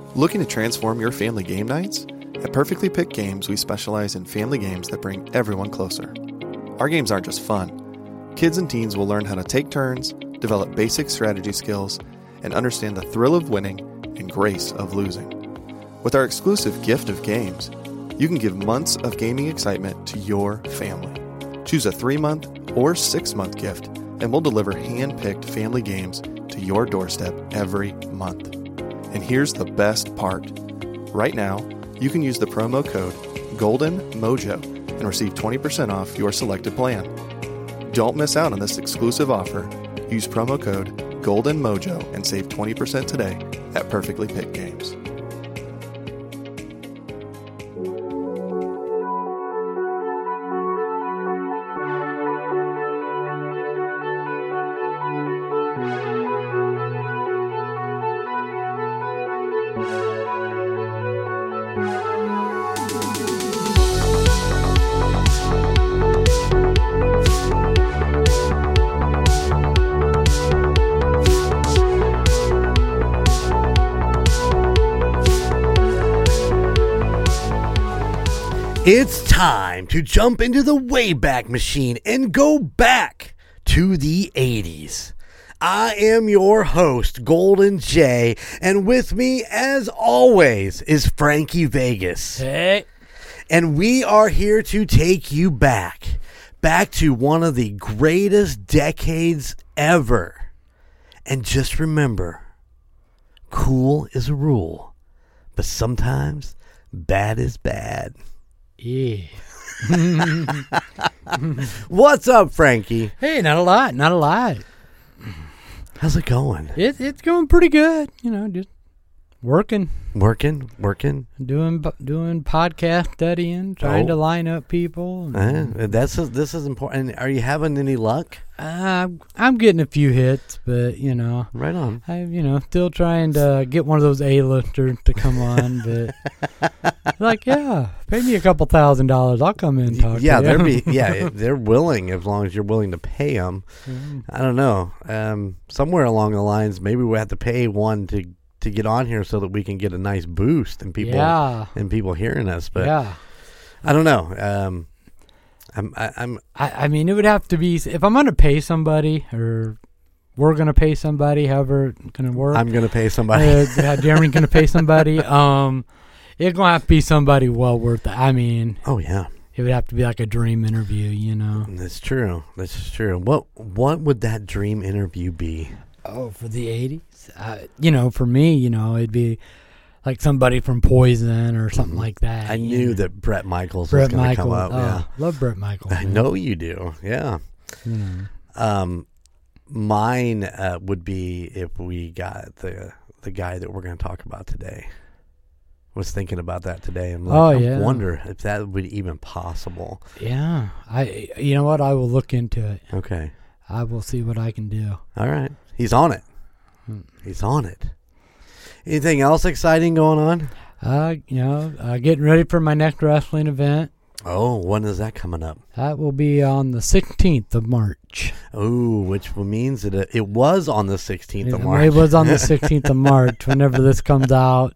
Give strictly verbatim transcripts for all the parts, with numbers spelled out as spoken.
Looking to transform your family game nights? At Perfectly Picked Games, we specialize in family games that bring everyone closer. Our games aren't just fun. Kids and teens will learn how to take turns, develop basic strategy skills, and understand the thrill of winning and grace of losing. With our exclusive gift of games, you can give months of gaming excitement to your family. Choose a three-month or six-month gift, and we'll deliver hand-picked family games to your doorstep every month. And here's the best part. Right now, you can use the promo code GOLDENMOJO and receive twenty percent off your selected plan. Don't miss out on this exclusive offer. Use promo code GOLDENMOJO and save twenty percent today at Perfectly Picked Games. It's time to jump into the Wayback Machine and go back to the eighties. I am your host, Golden J, and with me, as always, is Frankie Vegas. Hey. And we are here to take you back, back to one of the greatest decades ever. And just remember, cool is a rule, but sometimes bad is bad. Yeah. What's up, Frankie? Hey, not a lot, not a lot. How's it going? It, it's going pretty good. You know, just working, Working, working. doing doing podcast studying, trying Oh. to line up people. Uh, that's this is important. Are you having any luck? Uh, I'm getting a few hits, but you know, Right on. I you know still trying to get one of those A-listers to come on. But like, yeah, pay me a couple thousand dollars, I'll come in and talk. Yeah, to they're you. be yeah they're willing as long as you're willing to pay them. Mm. I don't know. Um, somewhere along the lines, maybe we have to pay one to to get on here so that we can get a nice boost and people Yeah, and people hearing us. But yeah. I don't know. Um, I'm I, I'm I, I mean, it would have to be if I'm going to pay somebody, or we're going to pay somebody, however it's going to work. I'm gonna pay somebody. Uh, yeah, Jeremy's going to pay somebody. Um, it's going to have to be somebody well worth it. I mean, Oh yeah. it would have to be like a dream interview, you know. That's true. That's true. What what would that dream interview be? Oh, for the eighties? Uh, you know, for me, you know, it'd be like somebody from Poison or something Mhm. like that. I you knew know. that Brett Michaels Brett was going to Michaels. come up. Oh, Yeah, love Brett Michaels. I man. know you do. Yeah. You know. Um, mine uh, would be if we got the the guy that we're going to talk about today. Was thinking about that today. I'm like, Oh, I yeah. wonder if that would even possible. Yeah. I. You know what? I will look into it. Okay. I will see what I can do. All right. He's on it. Hmm. He's on it. Anything else exciting going on? Uh, you know, uh, getting ready for my next wrestling event. Oh, when is that coming up? That will be on the sixteenth of March. Oh, which means that it, it was on the sixteenth of It- March. It was on the sixteenth of March. Whenever this comes out,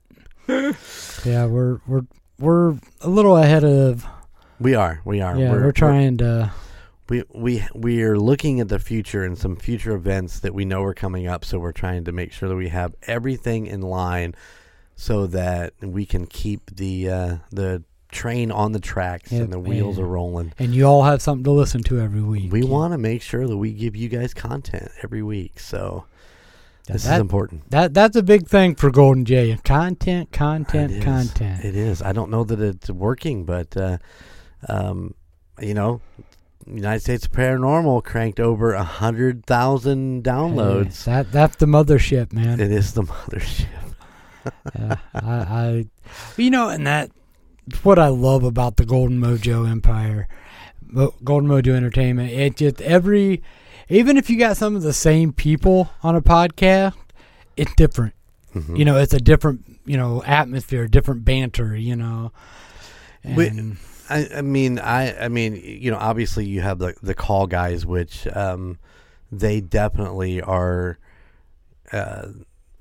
yeah, we're we're we're a little ahead of. We are. We are. Yeah, we're, we're trying to. We we we are looking at the future and some future events that we know are coming up. So we're trying to make sure that we have everything in line, so that we can keep the uh, the train on the tracks Yep, and the wheels and- are rolling. And you all have something to listen to every week. We want to make sure that we give you guys content every week. So Yeah, this that, is important. That that's a big thing for Golden J. Content, content, It is. content. It is. I don't know that it's working, but uh, um, you know. United States Paranormal cranked over a hundred thousand downloads. Hey, that that's the mothership, man. It is the mothership. Yeah, I, I, you know, and that's what I love about the Golden Mojo Empire, Mo- Golden Mojo Entertainment. It just every, even if you got some of the same people on a podcast, it's different. Mm-hmm. You know, it's a different, you know, atmosphere, different banter. You know, and We- I, I mean, I, I mean, you know, obviously you have the the call guys, which um, they definitely are. Uh,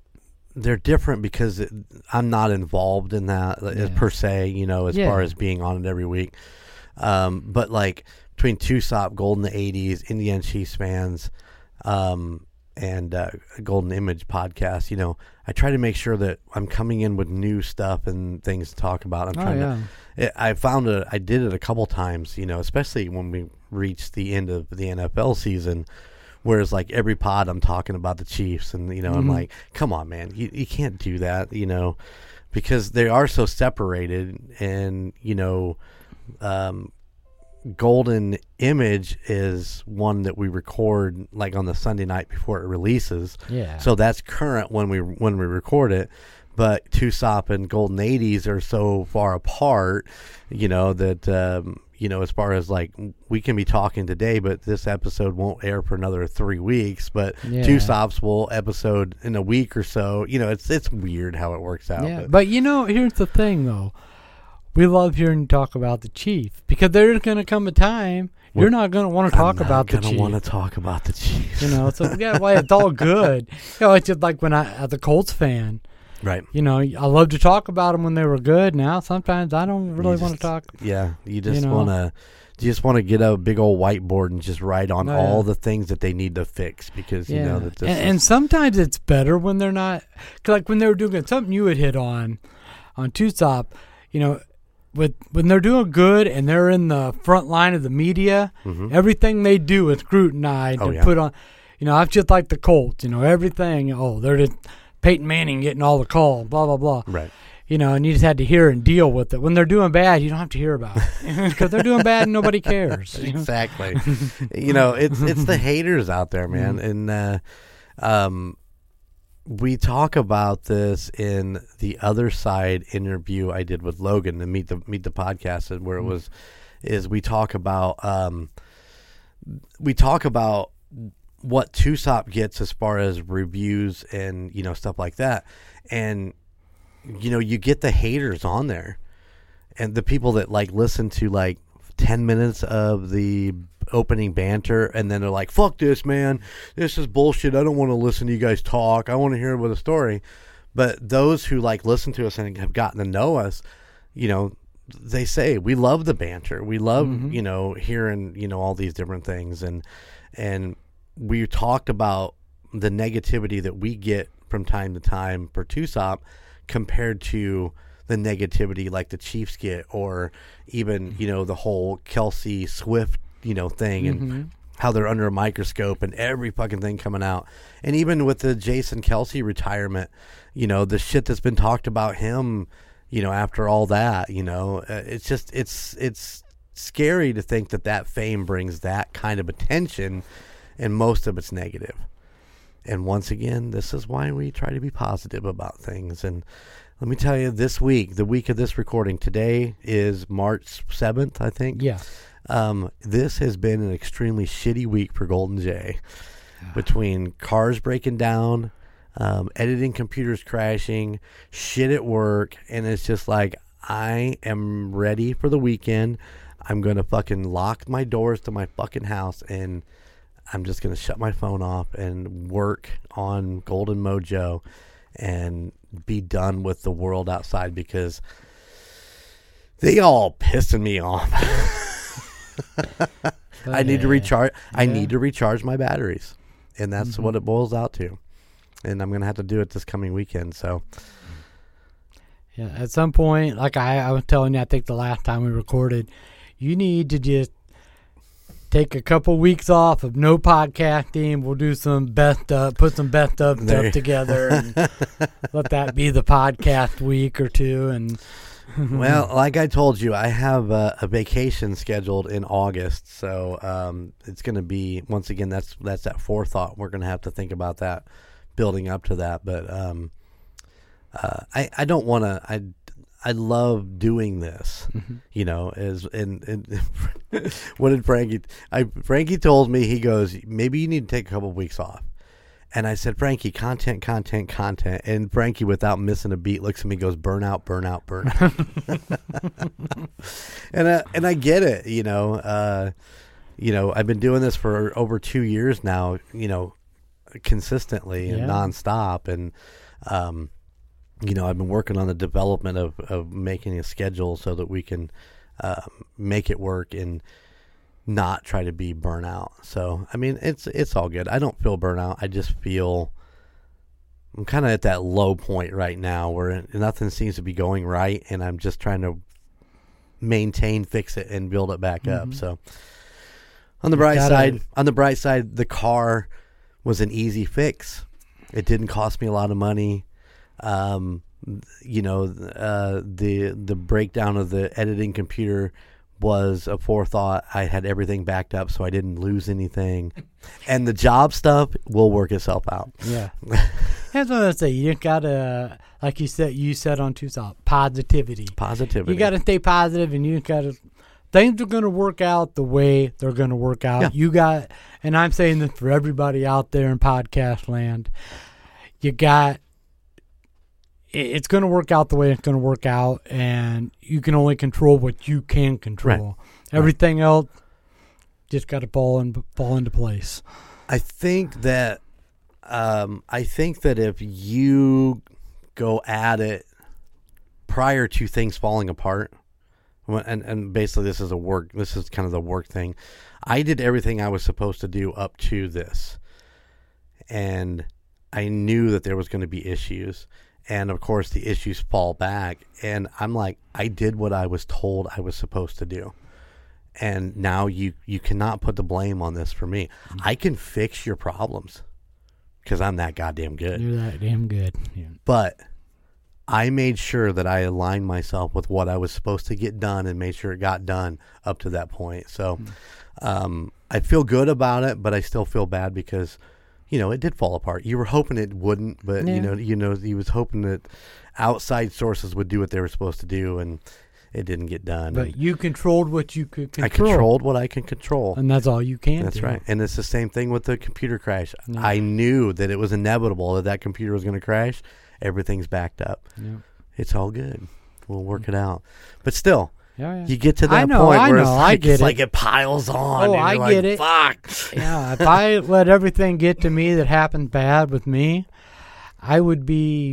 they're different because it, I'm not involved in that Yeah. per se, you know, as Yeah. far as being on it every week. Um, but like between T U S O P, Golden eighties, Indiana Chiefs fans, um, and uh, Golden Image podcast, you know, I try to make sure that I'm coming in with new stuff and things to talk about. I'm Oh, trying yeah. to. It, I found it. I did it a couple times, you know, especially when we reached the end of the N F L season. Whereas, like, every pod I'm talking about the Chiefs, and, you know, I'm Mhm. like, come on, man, you, you can't do that, you know, because they are so separated. And, you know, um, Golden Image is one that we record, like, on the Sunday night before it releases. Yeah. So that's current when we when we record it. But T U S O P and Golden eighties are so far apart, you know, that, um, you know, as far as like we can be talking today, but this episode won't air for another three weeks. But Yeah. T U S O Ps will episode in a week or so. You know, it's it's weird how it works out. Yeah, But, but you know, here's the thing, though. We love hearing you talk about the Chief because there's going to come a time We're- you're not going to want to talk I'm about the not gonna Chief. want to talk about the Chiefs. You know, so yeah, well, it's all good. You know, it's just like when I, as a Colts fan, Right. you know, I love to talk about them when they were good. Now, sometimes I don't really You want to just- talk. Yeah, you just You know? want to. You just want to get a big old whiteboard and just write on Oh, all yeah. the things that they need to fix because you Yeah, know that this and, is, and sometimes it's better when they're not. Cause like when they were doing something you had hit on, on T U S O P, you know, with when they're doing good and they're in the front line of the media, Mhm. everything they do is scrutinized Oh, and yeah. put on. You know, I've just like the Colts. You know, everything. Oh, they're just Peyton Manning getting all the call. Blah blah blah. right. You know, and you just had to hear and deal with it. When they're doing bad, you don't have to hear about it because they're doing bad and nobody cares. You know? Exactly. You know, it's it's the haters out there, man. Mhm. And uh, um, we talk about this in the Other Side interview I did with Logan, the Meet the Meet the Podcast, where it Mhm. was is we talk about um, we talk about what T U S O P gets as far as reviews and you know stuff like that, and you know you get the haters on there, and the people that like listen to like ten minutes of the opening banter and then they're like, fuck this, man, this is bullshit, I don't want to listen to you guys talk, I want to hear it with a story. But those who like listen to us and have gotten to know us, you know, they say we love the banter, we love Mhm. you know hearing you know all these different things, and and we talked about the negativity that we get from time to time for T U S O P compared to the negativity like the Chiefs get, or even, you know, the whole Kelsey Swift, you know, thing, and Mhm. how they're under a microscope and every fucking thing coming out. And even with the Jason Kelsey retirement, you know, the shit that's been talked about him, you know, after all that, you know, uh, it's just, it's, it's scary to think that that fame brings that kind of attention, and most of it's negative. And once again, this is why we try to be positive about things. And let me tell you, this week, the week of this recording, today is March seventh, I think. Yeah. Um, this has been an extremely shitty week for Golden J. Between cars breaking down, um, editing computers crashing, shit at work, and it's just like, I am ready for the weekend. I'm going to fucking lock my doors to my fucking house, and I'm just going to shut my phone off and work on Golden Mojo and be done with the world outside, because they all pissing me off. I need to Yeah. recharge. I Yeah. need to recharge my batteries, and that's Mhm. what it boils out to. And I'm going to have to do it this coming weekend. So Yeah, at some point, like I, I was telling you, I think the last time we recorded, you need to just take a couple weeks off of no podcasting. We'll do some best of, put some best of There- stuff together, and let that be the podcast week or two. And well, like I told you, I have a, a vacation scheduled in August, so um, it's going to be, once again, that's that's that forethought. We're going to have to think about that, building up to that. But um, uh, I I don't want to. I I love doing this, you know. As and, and what did Frankie? I Frankie told me, he goes, maybe you need to take a couple of weeks off. And I said, Frankie, content, content, content. And Frankie, without missing a beat, looks at me and goes, burnout, burnout, burnout. and, I, and I get it, you know. Uh, you know, I've been doing this for over two years now, you know, consistently and Yeah. nonstop. And Um, you know, I've been working on the development of, of making a schedule so that we can uh, make it work and not try to be burnout. So, I mean, it's it's all good. I don't feel burnout. I just feel I'm kind of at that low point right now where nothing seems to be going right, and I'm just trying to maintain, fix it, and build it back mm-hmm. up. So, on the bright gotta, side, on the bright side, the car was an easy fix. It didn't cost me a lot of money. Um, you know, uh, the the breakdown of the editing computer was a forethought. I had everything backed up, so I didn't lose anything. And the job stuff will work itself out. Yeah, that's what I say. You gotta, like you said, you said on Tuesday, positivity. Positivity. You gotta stay positive, and you gotta. Things are gonna work out the way they're gonna work out. Yeah. You got, and I'm saying this for everybody out there in podcast land. You got. It's going to work out the way it's going to work out, and you can only control what you can control. Right. Everything right. else just got to fall in, fall into place. I think that um, I think that if you go at it prior to things falling apart, and and basically this is a work, this is kind of the work thing. I did everything I was supposed to do up to this, and I knew that there was going to be issues. And, of course, the issues fall back. And I'm like, I did what I was told I was supposed to do. And now you, you cannot put the blame on this for me. Mm-hmm. I can fix your problems because I'm that goddamn good. You're that damn good. Yeah. But I made sure that I aligned myself with what I was supposed to get done and made sure it got done up to that point. So mm-hmm. um, I feel good about it, but I still feel bad because – you know, it did fall apart. You were hoping it wouldn't, but yeah. you know, you know, you was hoping that outside sources would do what they were supposed to do, and it didn't get done. But and you controlled what you could control. I controlled what I can control, and that's all you can. That's do. right. And it's the same thing with the computer crash. Yeah. I knew that it was inevitable that that computer was going to crash. Everything's backed up. Yeah. It's all good. We'll work it out. But still. Yeah, yeah. You get to that I know, point I where know, it's, like, I get it's it. like it piles on. Oh, and I you're get like, it. Fuck. Yeah, if I let everything get to me that happened bad with me, I would be,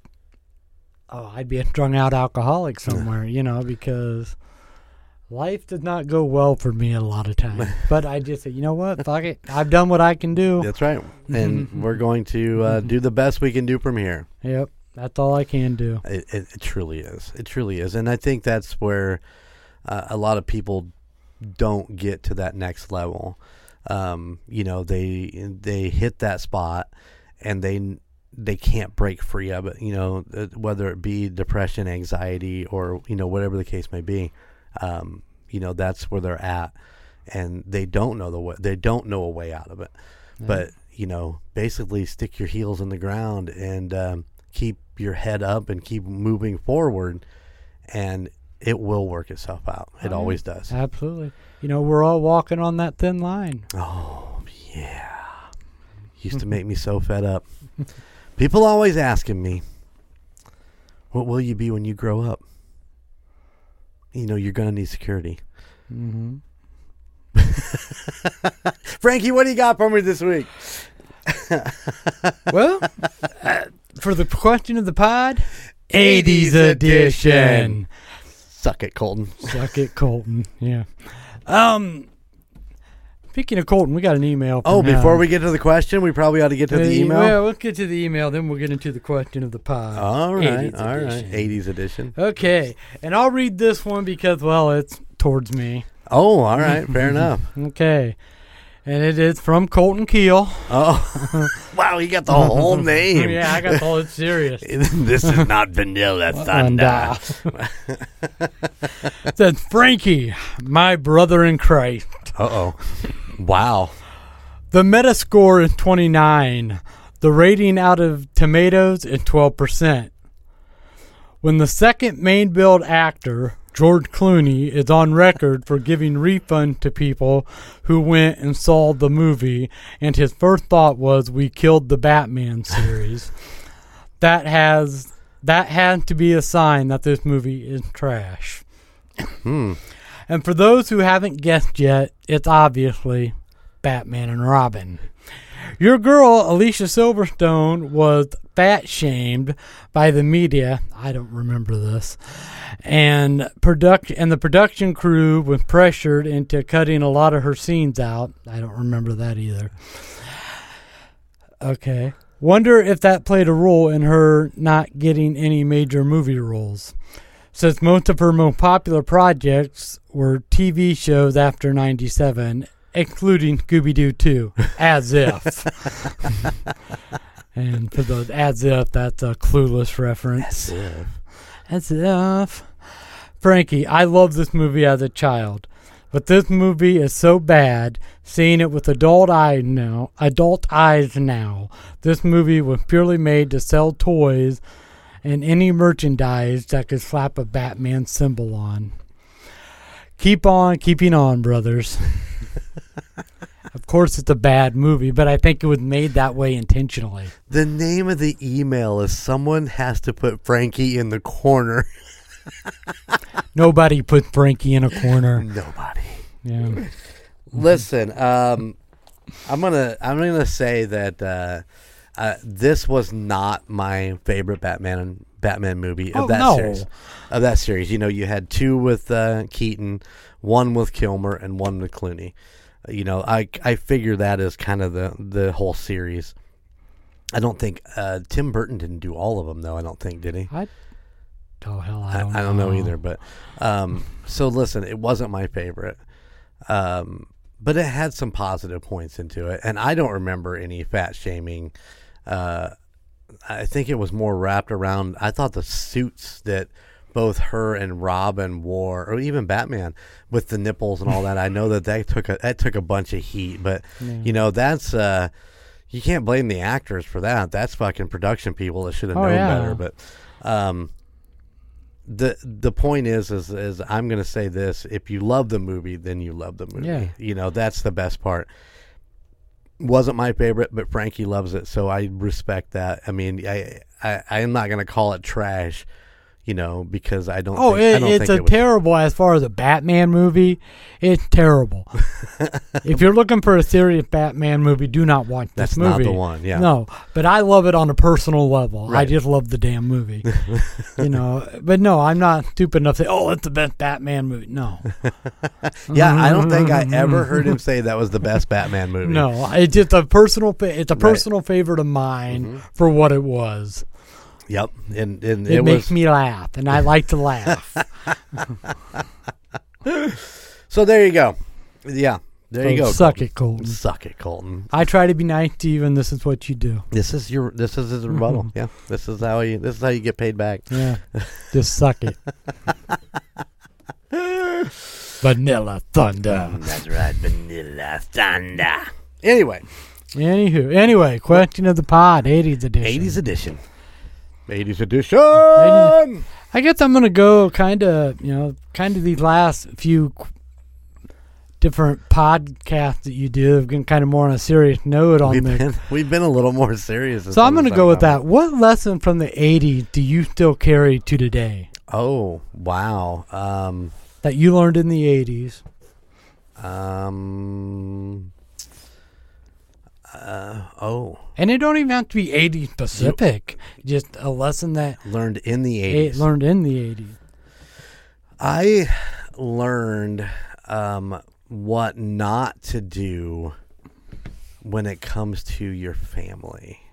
oh, I'd be a strung out alcoholic somewhere, you know, because life does not go well for me a lot of times. But I just say, you know what, fuck it. I've done what I can do. That's right. And we're going to uh, do the best we can do from here. Yep. That's all I can do. It, it, it truly is. It truly is. And I think that's where uh, a lot of people don't get to that next level. Um, you know, they they hit that spot and they they can't break free of it, you know, whether it be depression, anxiety, or, you know, whatever the case may be. Um, you know, that's where they're at. And they don't know the way, they don't know a way out of it. Yeah. But, you know, basically stick your heels in the ground and um keep your head up and keep moving forward, and it will work itself out. It oh, always does. Absolutely. You know, we're all walking on that thin line. Oh, yeah. Used to make me so fed up. People always asking me, what will you be when you grow up? You know, you're going to need security. Mm-hmm. Frankie, what do you got for me this week? Well, uh, for the question of the pod, eighties edition. Suck it, Colton. Suck it, Colton. Yeah. Um. Speaking of Colton, we got an email. From oh, before him. we get to the question, we probably ought to get to uh, the email. Well, let's get to the email, then we'll get into the question of the pod. All right, all right. eighties edition. Okay, and I'll read this one because, well, it's towards me. Oh, all right. Fair enough. Okay. And it is from Colton Keel. Oh, wow! You got the whole name. Yeah, I got the whole. It's serious. This is not Vanilla Thunder. It says, Frankie, my brother in Christ. Uh oh! Wow. The Metascore is twenty-nine. The rating out of Tomatoes is twelve percent. When the second main billed actor, George Clooney, is on record for giving refund to people who went and saw the movie, and his first thought was, we killed the Batman series. that has that has to be a sign that this movie is trash. Hmm. And for those who haven't guessed yet, it's obviously Batman and Robin. Your girl, Alicia Silverstone, was fat shamed by the media. I don't remember this. And product and the production crew was pressured into cutting a lot of her scenes out. I don't remember that either. Okay. Wonder if that played a role in her not getting any major movie roles, since most of her most popular projects were T V shows after ninety-seven, including Scooby-Doo two, As If. And for the As If, that's a Clueless reference. As if. As If. Frankie, I loved this movie as a child, but this movie is so bad, seeing it with adult eyes now, adult eyes now, this movie was purely made to sell toys and any merchandise that could slap a Batman symbol on. Keep on keeping on, brothers. Of course, it's a bad movie, but I think it was made that way intentionally. The name of the email is someone has to put Frankie in the corner. Nobody put Frankie in a corner. Nobody. Yeah. Listen, um, I'm gonna I'm gonna say that uh, uh, this was not my favorite Batman Batman movie of Oh, that no. series. Of that series, you know, you had two with uh, Keaton, one with Kilmer, and one with Clooney. You know, I I figure that is kind of the the whole series. I don't think uh, Tim Burton didn't do all of them though. I don't think, did he? I, oh hell, I I don't. I don't know know either. But um, so listen, it wasn't my favorite. Um, but it had some positive points into it, and I don't remember any fat shaming. Uh, I think it was more wrapped around. I thought the suits that both her and Robin wore, or even Batman with the nipples and all that. I know that that took a that took a bunch of heat, but Yeah. you know that's uh, you can't blame the actors for that. That's fucking production people that should have Oh, known yeah. better. But um, the the point is, is is I'm gonna say this: if you love the movie, then you love the movie. Yeah. You know that's the best part. Wasn't my favorite, but Frankie loves it, so I respect that. I mean, I I I'm not gonna call it trash. You know, because I don't. Oh, think, it, I don't it's think a it was, terrible as far as a Batman movie. It's terrible. If you're looking for a serious Batman movie, do not watch this That's movie. not the one. Yeah. No, but I love it on a personal level. I Right. just love the damn movie. You know, but no, I'm not stupid enough to say, "Oh, it's the best Batman movie." No, Yeah, I don't think I ever heard him say that was the best Batman movie. no, it's just a personal. Fa- it's a Right. personal favorite of mine Mhm. for what it was. Yep, and and It, it, makes was. me laugh, and I like to laugh. So there you go. Yeah, there you So go. Suck Colton. it, Colton. Suck it, Colton. I try to be nice to you, and this is what you do. This is your. This is his rebuttal. Yeah, this is how you. This is how you get paid back. Yeah, just suck it. Vanilla Thunder. That's right, Vanilla Thunder. Anyway, Anywho, anyway, question of the pod, eighties edition. eighties edition. eighties edition. I guess I'm gonna go kind of, you know, kind of these last few qu- different podcasts that you do have been kind of more on a serious note on We've the. been, we've been a little more serious. So I'm gonna go with that. What lesson from the eighties do you still carry to today Oh wow. Um. that you learned in the eighties? Um. Uh. Oh. And it don't even have to be eighties specific. Just a lesson that Learned in the I eighties. learned in the eighties. I learned um, what not to do when it comes to your family.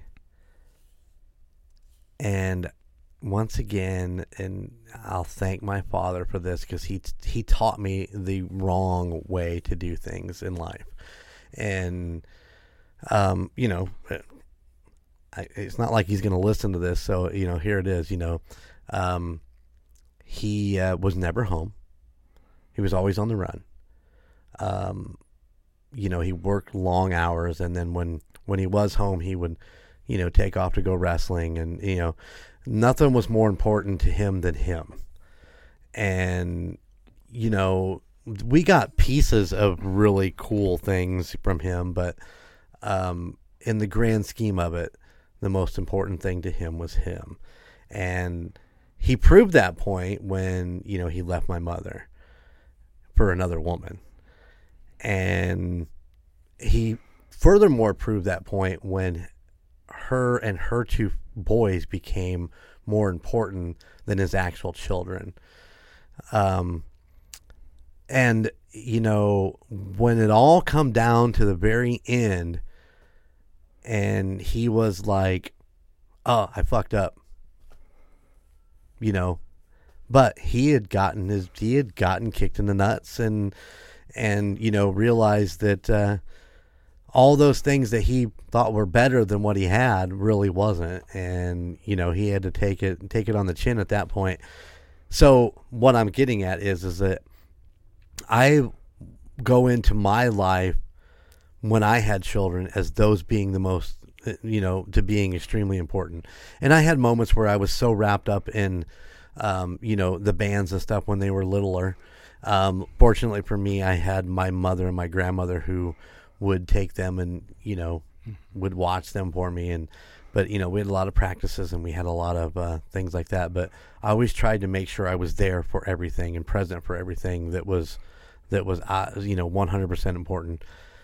And once again, and I'll thank my father for this because he he taught me the wrong way to do things in life. And, um, you know, I, it's not like he's going to listen to this. So, you know, here it is, you know. Um, he uh, was never home. He was always on the run. Um, you know, he worked long hours, and then when, when he was home, he would, you know, take off to go wrestling, and, you know, nothing was more important to him than him. And, you know, we got pieces of really cool things from him, but um, in the grand scheme of it, the most important thing to him was him. And he proved that point when, you know, he left my mother for another woman. And he furthermore proved that point when her and her two boys became more important than his actual children. Um, and, you know, when it all come down to the very end and he was like, oh, I fucked up, you know, but he had gotten his, he had gotten kicked in the nuts and, and, you know, realized that, uh, all those things that he thought were better than what he had really wasn't. And, you know, he had to take it, take it on the chin at that point. So what I'm getting at is, is that I go into my life when I had children as those being the most, you know, to being extremely important. And I had moments where I was so wrapped up in, um, you know, the bands and stuff when they were littler. Um, fortunately for me, I had my mother and my grandmother who would take them and, you know, would watch them for me. And, but, you know, we had a lot of practices and we had a lot of uh, things like that. But I always tried to make sure I was there for everything and present for everything that was, that was, uh, you know, one hundred percent important.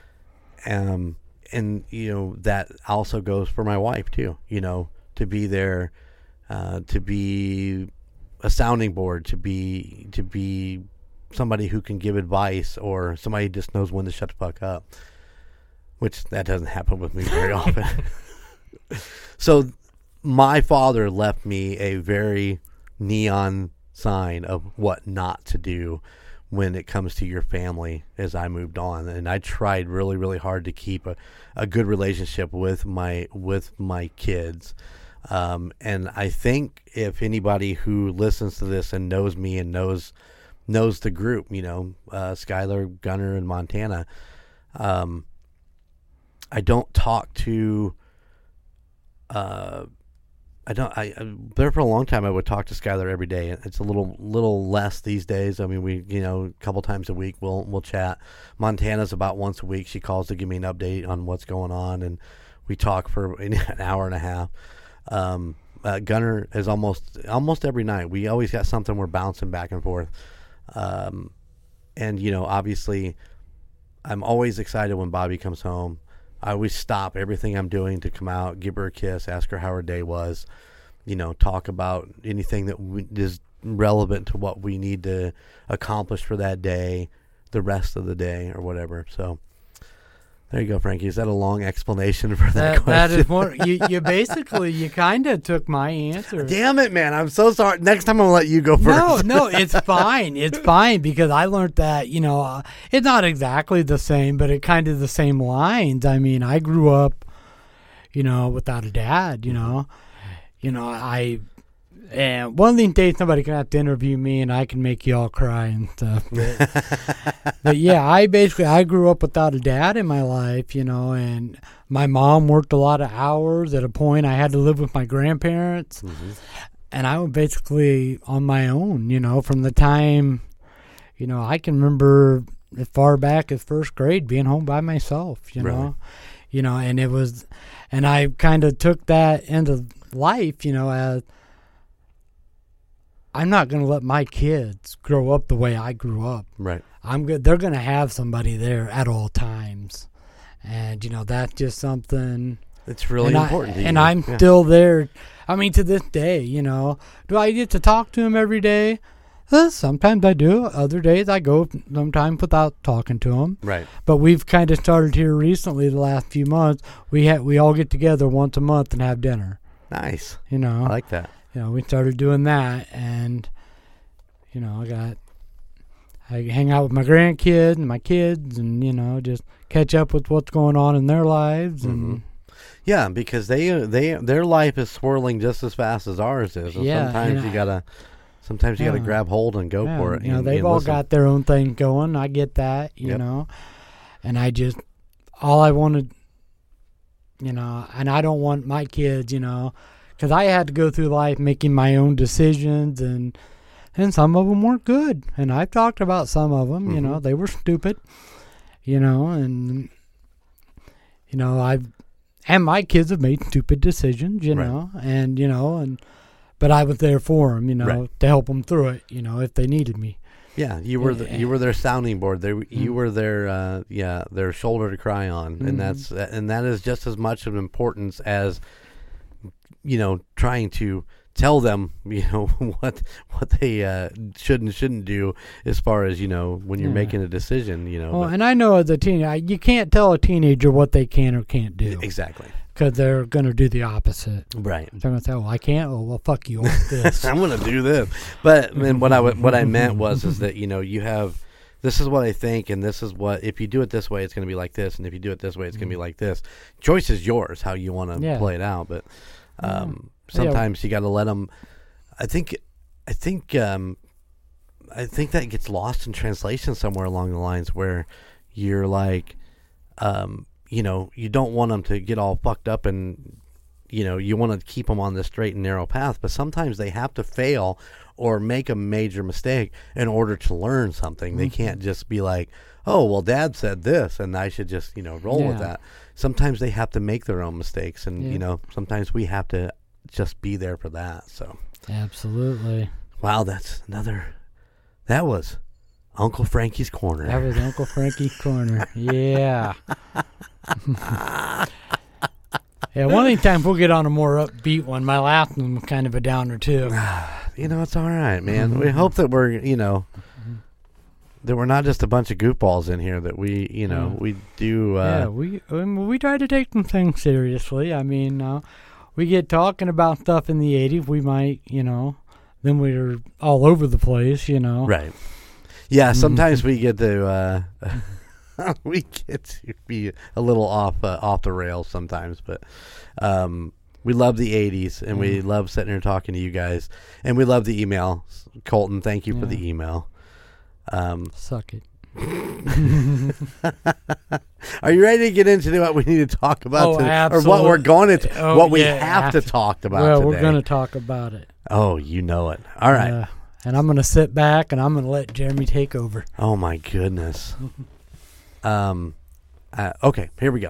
Um, and, you know, that also goes for my wife too, you know, to be there, uh, to be a sounding board, to be, to be somebody who can give advice or somebody who just knows when to shut the fuck up. Which that doesn't happen with me very often. So my father left me a very neon sign of what not to do when it comes to your family as I moved on. And I tried really, really hard to keep a, a good relationship with my, with my kids. Um, and I think if anybody who listens to this and knows me and knows, knows the group, you know, uh, Skylar, Gunner, and Montana, um, I don't talk to, uh, I don't, I, I, there for a long time I would talk to Skylar every day. It's a little, little less these days. I mean, we, you know, a couple times a week we'll, we'll chat. Montana's about once a week. She calls to give me an update on what's going on and we talk for an hour and a half. Um, uh, Gunner is almost, almost every night. We always got something we're bouncing back and forth. Um, and you know, obviously I'm always excited when Bobby comes home. I always stop everything I'm doing to come out, give her a kiss, ask her how her day was, you know, talk about anything that we, is relevant to what we need to accomplish for that day, the rest of the day or whatever. So there you go, Frankie. Is that a long explanation for that, that question? That is more, you, you basically, you kind of took my answer. Damn it, man. I'm so sorry. Next time I'm going to let you go first. No, no, it's fine. It's fine because I learned that, you know, uh, it's not exactly the same, but it kind of the same lines. I mean, I grew up, you know, without a dad, you know. You know, I... And one of these days, somebody can have to interview me, and I can make you all cry and stuff. But, but yeah, I basically I grew up without a dad in my life, you know, and my mom worked a lot of hours. At a point, I had to live with my grandparents, mm-hmm. and I was basically on my own, you know, from the time, you know, I can remember as far back as first grade being home by myself, you really? know, you know, and it was, and I kind of took that into life, you know, as I'm not going to let my kids grow up the way I grew up. Right. I'm good. They're going to have somebody there at all times. And, you know, that's just something. It's really and important. I, to and you. I'm yeah. still there. I mean, to this day, you know. Do I get to talk to him every day? Uh, sometimes I do. Other days I go sometimes without talking to him. Right. But we've kind of started here recently the last few months. We ha- we all get together once a month and have dinner. Nice. You know. I like that. You know, we started doing that, and, you know, I got, I hang out with my grandkids and my kids and, you know, just catch up with what's going on in their lives. And mm-hmm. Yeah, because they, they, their life is swirling just as fast as ours is. And yeah, sometimes and you I, got to, sometimes you yeah, got to grab hold and go yeah, for it. You know, and, they've and all listen. got their own thing going. I get that, you yep. know, and I just, all I wanted, you know, and I don't want my kids, you know, because I had to go through life making my own decisions, and and some of them weren't good. And I've talked about some of them, mm-hmm. you know, they were stupid, you know, and, you know, I've, and my kids have made stupid decisions, you right. know, and, you know, and, but I was there for them, you know, right. to help them through it, you know, if they needed me. Yeah, you were the, you were their sounding board. They, you mm-hmm. were their uh, yeah their shoulder to cry on, mm-hmm. and that's and that is just as much of importance as, you know, trying to tell them, you know, what what they uh, should and shouldn't do as far as, you know, when you're yeah. making a decision, you know. Well, and I know as a teenager, you can't tell a teenager what they can or can't do. Exactly. Because they're going to do the opposite. Right. They're going to say, well, I can't. Oh, well, fuck you. Like this. I'm going to do this. But and what I, what I meant was is that, you know, you have, this is what I think, and this is what, if you do it this way, it's going to be like this, and if you do it this way, it's going to be like this. Choice is yours, how you want to yeah. play it out. But um, yeah. sometimes yeah. you got to let them, I think, I think, um, I think that gets lost in translation somewhere along the lines where you're like, um, you know, you don't want them to get all fucked up and, you know, you want to keep them on the straight and narrow path. But sometimes they have to fail or make a major mistake in order to learn something. Mm-hmm. They can't just be like, oh, well, Dad said this, and I should just, you know, roll yeah. with that. Sometimes they have to make their own mistakes. And, yeah. you know, sometimes we have to just be there for that. So, absolutely. Wow, that's another, that was Uncle Frankie's Corner. That was Uncle Frankie's Corner. Yeah. Yeah, one of these times we'll get on a more upbeat one. My last one was kind of a downer too. You know, it's all right, man. Mm-hmm. We hope that we're, you know, mm-hmm. that we're not just a bunch of goofballs in here. That we, you know, yeah. we do. Uh, yeah, we um, we try to take some things seriously. I mean, uh, we get talking about stuff in the eighties. We might, you know, then we're all over the place. You know, right? Yeah, sometimes mm-hmm. we get to. Uh, we get to be a little off uh, off the rails sometimes, but um, we love the eighties, and mm. we love sitting here talking to you guys, and we love the email. Colton, thank you yeah. for the email. Um, Suck it. Are you ready to get into what we need to talk about oh, today? Absolutely. Or what we're going to, oh, what we yeah, have to talk about well, today? We're going to talk about it. Oh, you know it. All right. Uh, and I'm going to sit back, and I'm going to let Jeremy take over. Oh, my goodness. Um, uh, okay, here we go.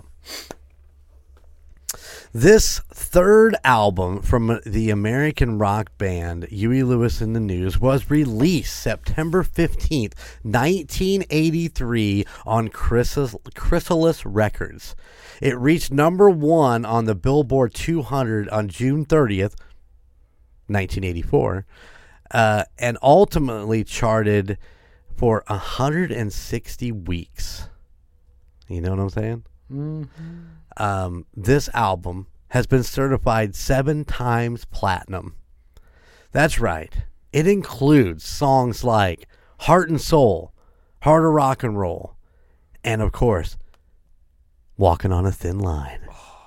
This third album from the American rock band Huey Lewis and the News was released September fifteenth, nineteen eighty-three on Chrysalis, Chrysalis Records. It reached number one on the Billboard two hundred on June thirtieth, nineteen eighty-four, uh, and ultimately charted for one hundred sixty weeks. You know what I'm saying? Mm-hmm. Um, this album has been certified seven times platinum. That's right. It includes songs like Heart and Soul, Heart of Rock and Roll, and of course, Walking on a Thin Line.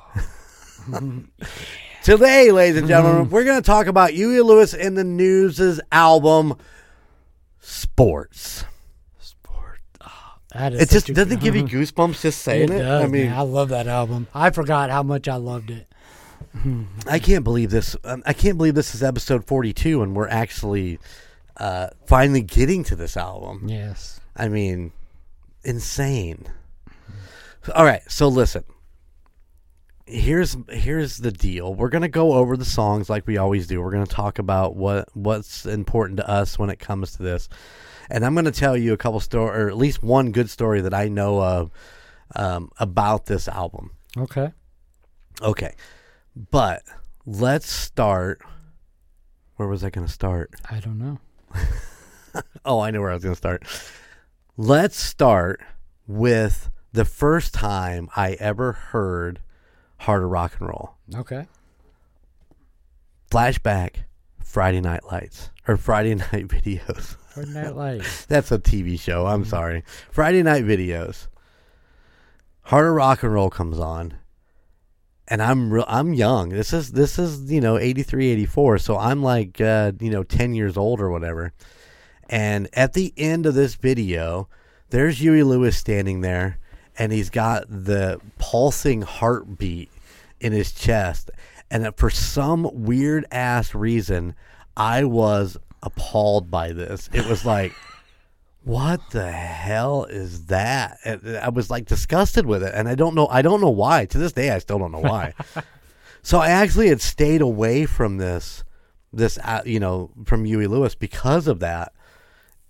Today, ladies and gentlemen, mm-hmm. we're going to talk about Huey Lewis and the News' album, Sports. That is it just a, doesn't give you goosebumps just saying it. it? Does, I mean, man. I love that album. I forgot how much I loved it. I can't believe this. Um, I can't believe this is episode forty-two, and we're actually uh, finally getting to this album. Yes. I mean, insane. All right, so listen. Here's here's the deal. We're gonna go over the songs like we always do. We're gonna talk about what what's important to us when it comes to this. And I'm going to tell you a couple story, or at least one good story that I know of um, about this album. Okay. Okay. But let's start. Where was I going to start? I don't know. Oh, I know where I was going to start. Let's start with the first time I ever heard Heart of Rock and Roll. Okay. Flashback, Friday Night Lights, or Friday Night Videos. Friday Night Lights. That's a T V show. I'm mm-hmm. sorry. Friday Night Videos. Heart of Rock and Roll comes on, and I'm re- I'm young. This is this is you know eighty-three, eighty-four, so I'm like uh, you know ten years old or whatever. And at the end of this video, there's Huey Lewis standing there, and he's got the pulsing heartbeat in his chest. And for some weird ass reason, I was appalled by this. It was like, what the hell is that? And I was like disgusted with it, and I don't know. I don't know why. To this day, I still don't know why. So I actually had stayed away from this, this uh, you know, from Huey Lewis because of that.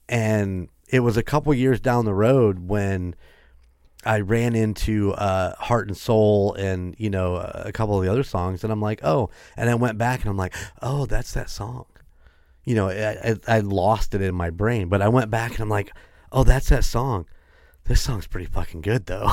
And it was a couple years down the road when I ran into uh, Heart and Soul and, you know, a couple of the other songs. And I'm like, oh, and I went back and I'm like, oh, that's that song. You know, I, I, I lost it in my brain, but I went back and I'm like, oh, that's that song. This song's pretty fucking good, though.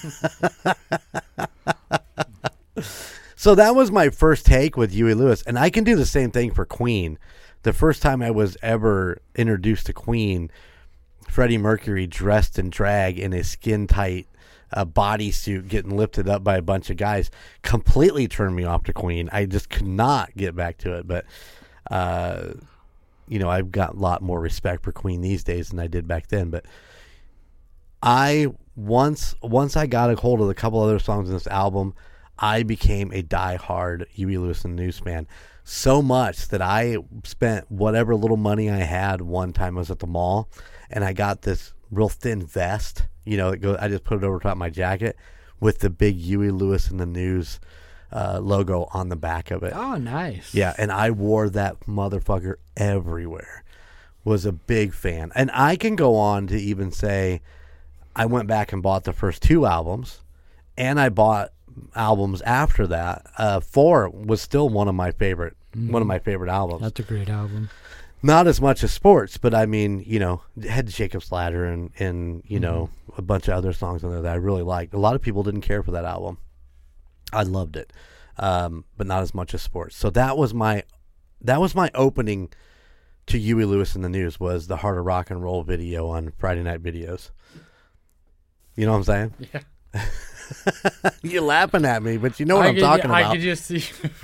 So that was my first take with Huey Lewis. And I can do the same thing for Queen. The first time I was ever introduced to Queen, Freddie Mercury dressed in drag in a skin-tight uh, bodysuit getting lifted up by a bunch of guys completely turned me off to Queen. I just could not get back to it. But, uh, you know, I've got a lot more respect for Queen these days than I did back then. But I, once once I got a hold of a couple other songs in this album, I became a diehard Huey Lewis and the News fan. So much that I spent whatever little money I had one time I was at the mall, and I got this real thin vest. You know, it goes, I just put it over top of my jacket with the big Huey Lewis and the News uh, logo on the back of it. Oh, nice. Yeah, and I wore that motherfucker everywhere. Was a big fan. And I can go on to even say I went back and bought the first two albums, and I bought albums after that. Uh, four was still one of my favorite, mm-hmm. one of my favorite albums. That's a great album. Not as much as Sports, but I mean, you know, it had Jacob's Ladder and, and you mm-hmm. know, a bunch of other songs on there that I really liked. A lot of people didn't care for that album. I loved it, um, but not as much as Sports. So that was my, that was my opening to Huey Lewis and the News, was the Heart of Rock and Roll video on Friday Night Videos. You know what I'm saying? Yeah. You're laughing at me, but you know what I I'm could, talking I about. I could just see.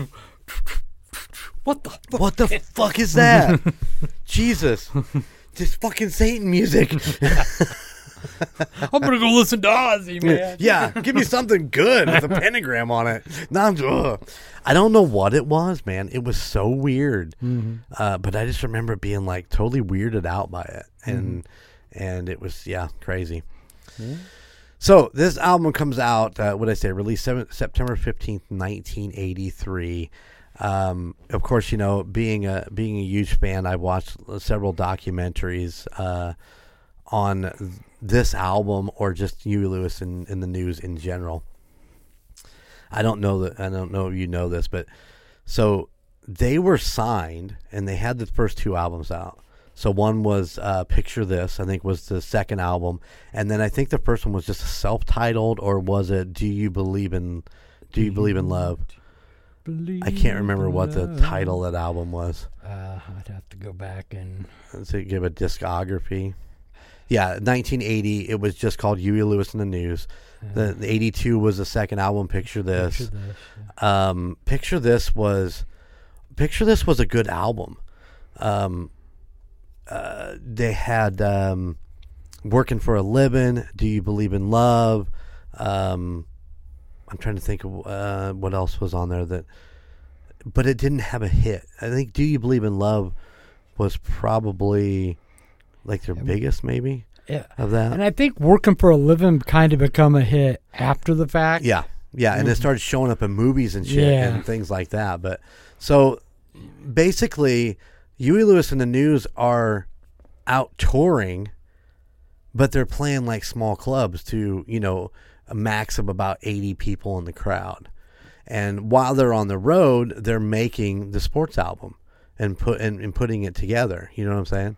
What the fuck? What the fuck is that? Jesus. Just fucking Satan music. I'm going to go listen to Ozzy, man. Yeah, give me something good with a pentagram on it. Now I'm, ugh. I don't know what it was, man. It was so weird. Mm-hmm. Uh, but I just remember being like totally weirded out by it. And mm-hmm. and it was, yeah, crazy. Yeah. So this album comes out, uh, what did I say, released seven, September fifteenth, nineteen eighty-three. Um, of course, you know, being a being a huge fan, I watched several documentaries uh, on this album or just Huey Lewis and, and the News in general. I don't know that I don't know if you know this, but so they were signed and they had the first two albums out. So one was uh, Picture This, I think was the second album. And then I think the first one was just a self-titled, or was it Do You Believe in Do You Believe in Love? Believe I can't remember what the title of that album was. Uh, I'd have to go back and... To give a discography. Yeah, nineteen eighty, it was just called Huey Lewis and the News. Yeah. The, the eighty-two was the second album, Picture This. Picture This, yeah. um, Picture This was... Picture This was a good album. Um... Uh, they had um, Working for a Living, Do You Believe in Love? Um, I'm trying to think of uh, what else was on there that, but it didn't have a hit. I think Do You Believe in Love was probably like their yeah, biggest, maybe. Yeah, of that. And I think Working for a Living kind of become a hit after the fact. Yeah, yeah, mm-hmm. and it started showing up in movies and shit yeah. and things like that. But so basically, Huey Lewis and the News are out touring, but they're playing like small clubs to, you know, a max of about eighty people in the crowd. And while they're on the road, they're making the Sports album and put and, and putting it together. You know what I'm saying?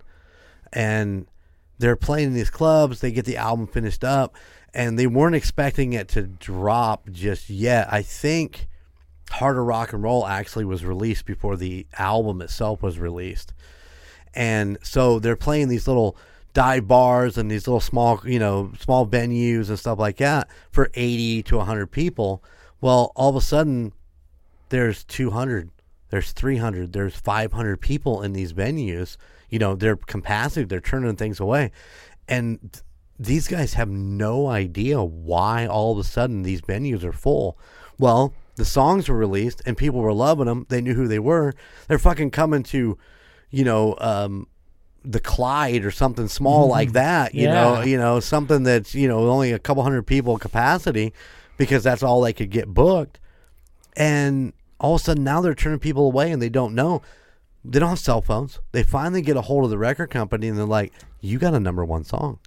And they're playing in these clubs. They get the album finished up, and they weren't expecting it to drop just yet. I think Heart of Rock and Roll actually was released before the album itself was released. And so they're playing these little dive bars and these little small, you know, small venues and stuff like that for eighty to one hundred people. Well, all of a sudden there's two hundred, there's three hundred, there's five hundred people in these venues. You know, their capacity, they're turning things away. And th- these guys have no idea why all of a sudden these venues are full. Well, the songs were released and people were loving them. They knew who they were. They're fucking coming to, you know, um, the Clyde or something small mm-hmm. like that, you yeah. know, you know, something that's, you know, only a couple hundred people capacity because that's all they could get booked. And all of a sudden now they're turning people away and they don't know. they don't have cell phones. They finally get a hold of the record company, and they're like, "You got a number one song."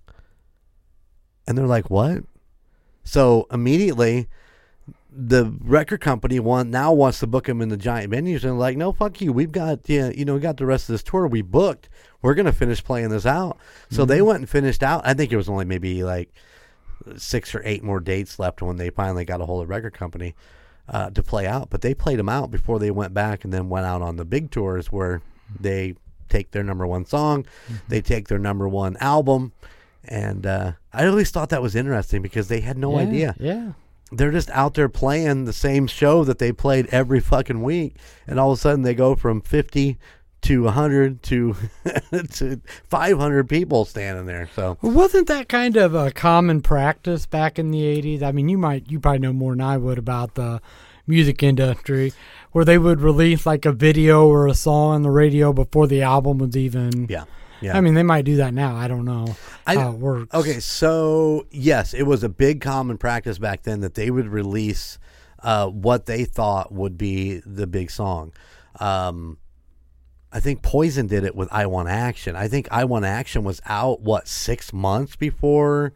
And they're like, "What?" So immediately, the record company want now wants to book them in the giant venues, and they're like, "No, fuck you. We've got yeah, you know, we got the rest of this tour we booked. We're gonna finish playing this out." So mm-hmm. they went and finished out. I think it was only maybe like six or eight more dates left when they finally got a hold of the record company uh, to play out. But they played them out before they went back and then went out on the big tours where they take their number one song, mm-hmm. they take their number one album. And uh, I always thought that was interesting because they had no yeah, idea. Yeah. They're just out there playing the same show that they played every fucking week. And all of a sudden they go from fifty to one hundred to, to five hundred people standing there. So wasn't that kind of a common practice back in the eighties? I mean, you might, you probably know more than I would about the music industry, where they would release like a video or a song on the radio before the album was even... Yeah. Yeah. I mean, they might do that now. I don't know I, how it works. Okay, so yes, it was a big common practice back then that they would release uh, what they thought would be the big song. Um, I think Poison did it with I Want Action. I think I Want Action was out, what, six months before,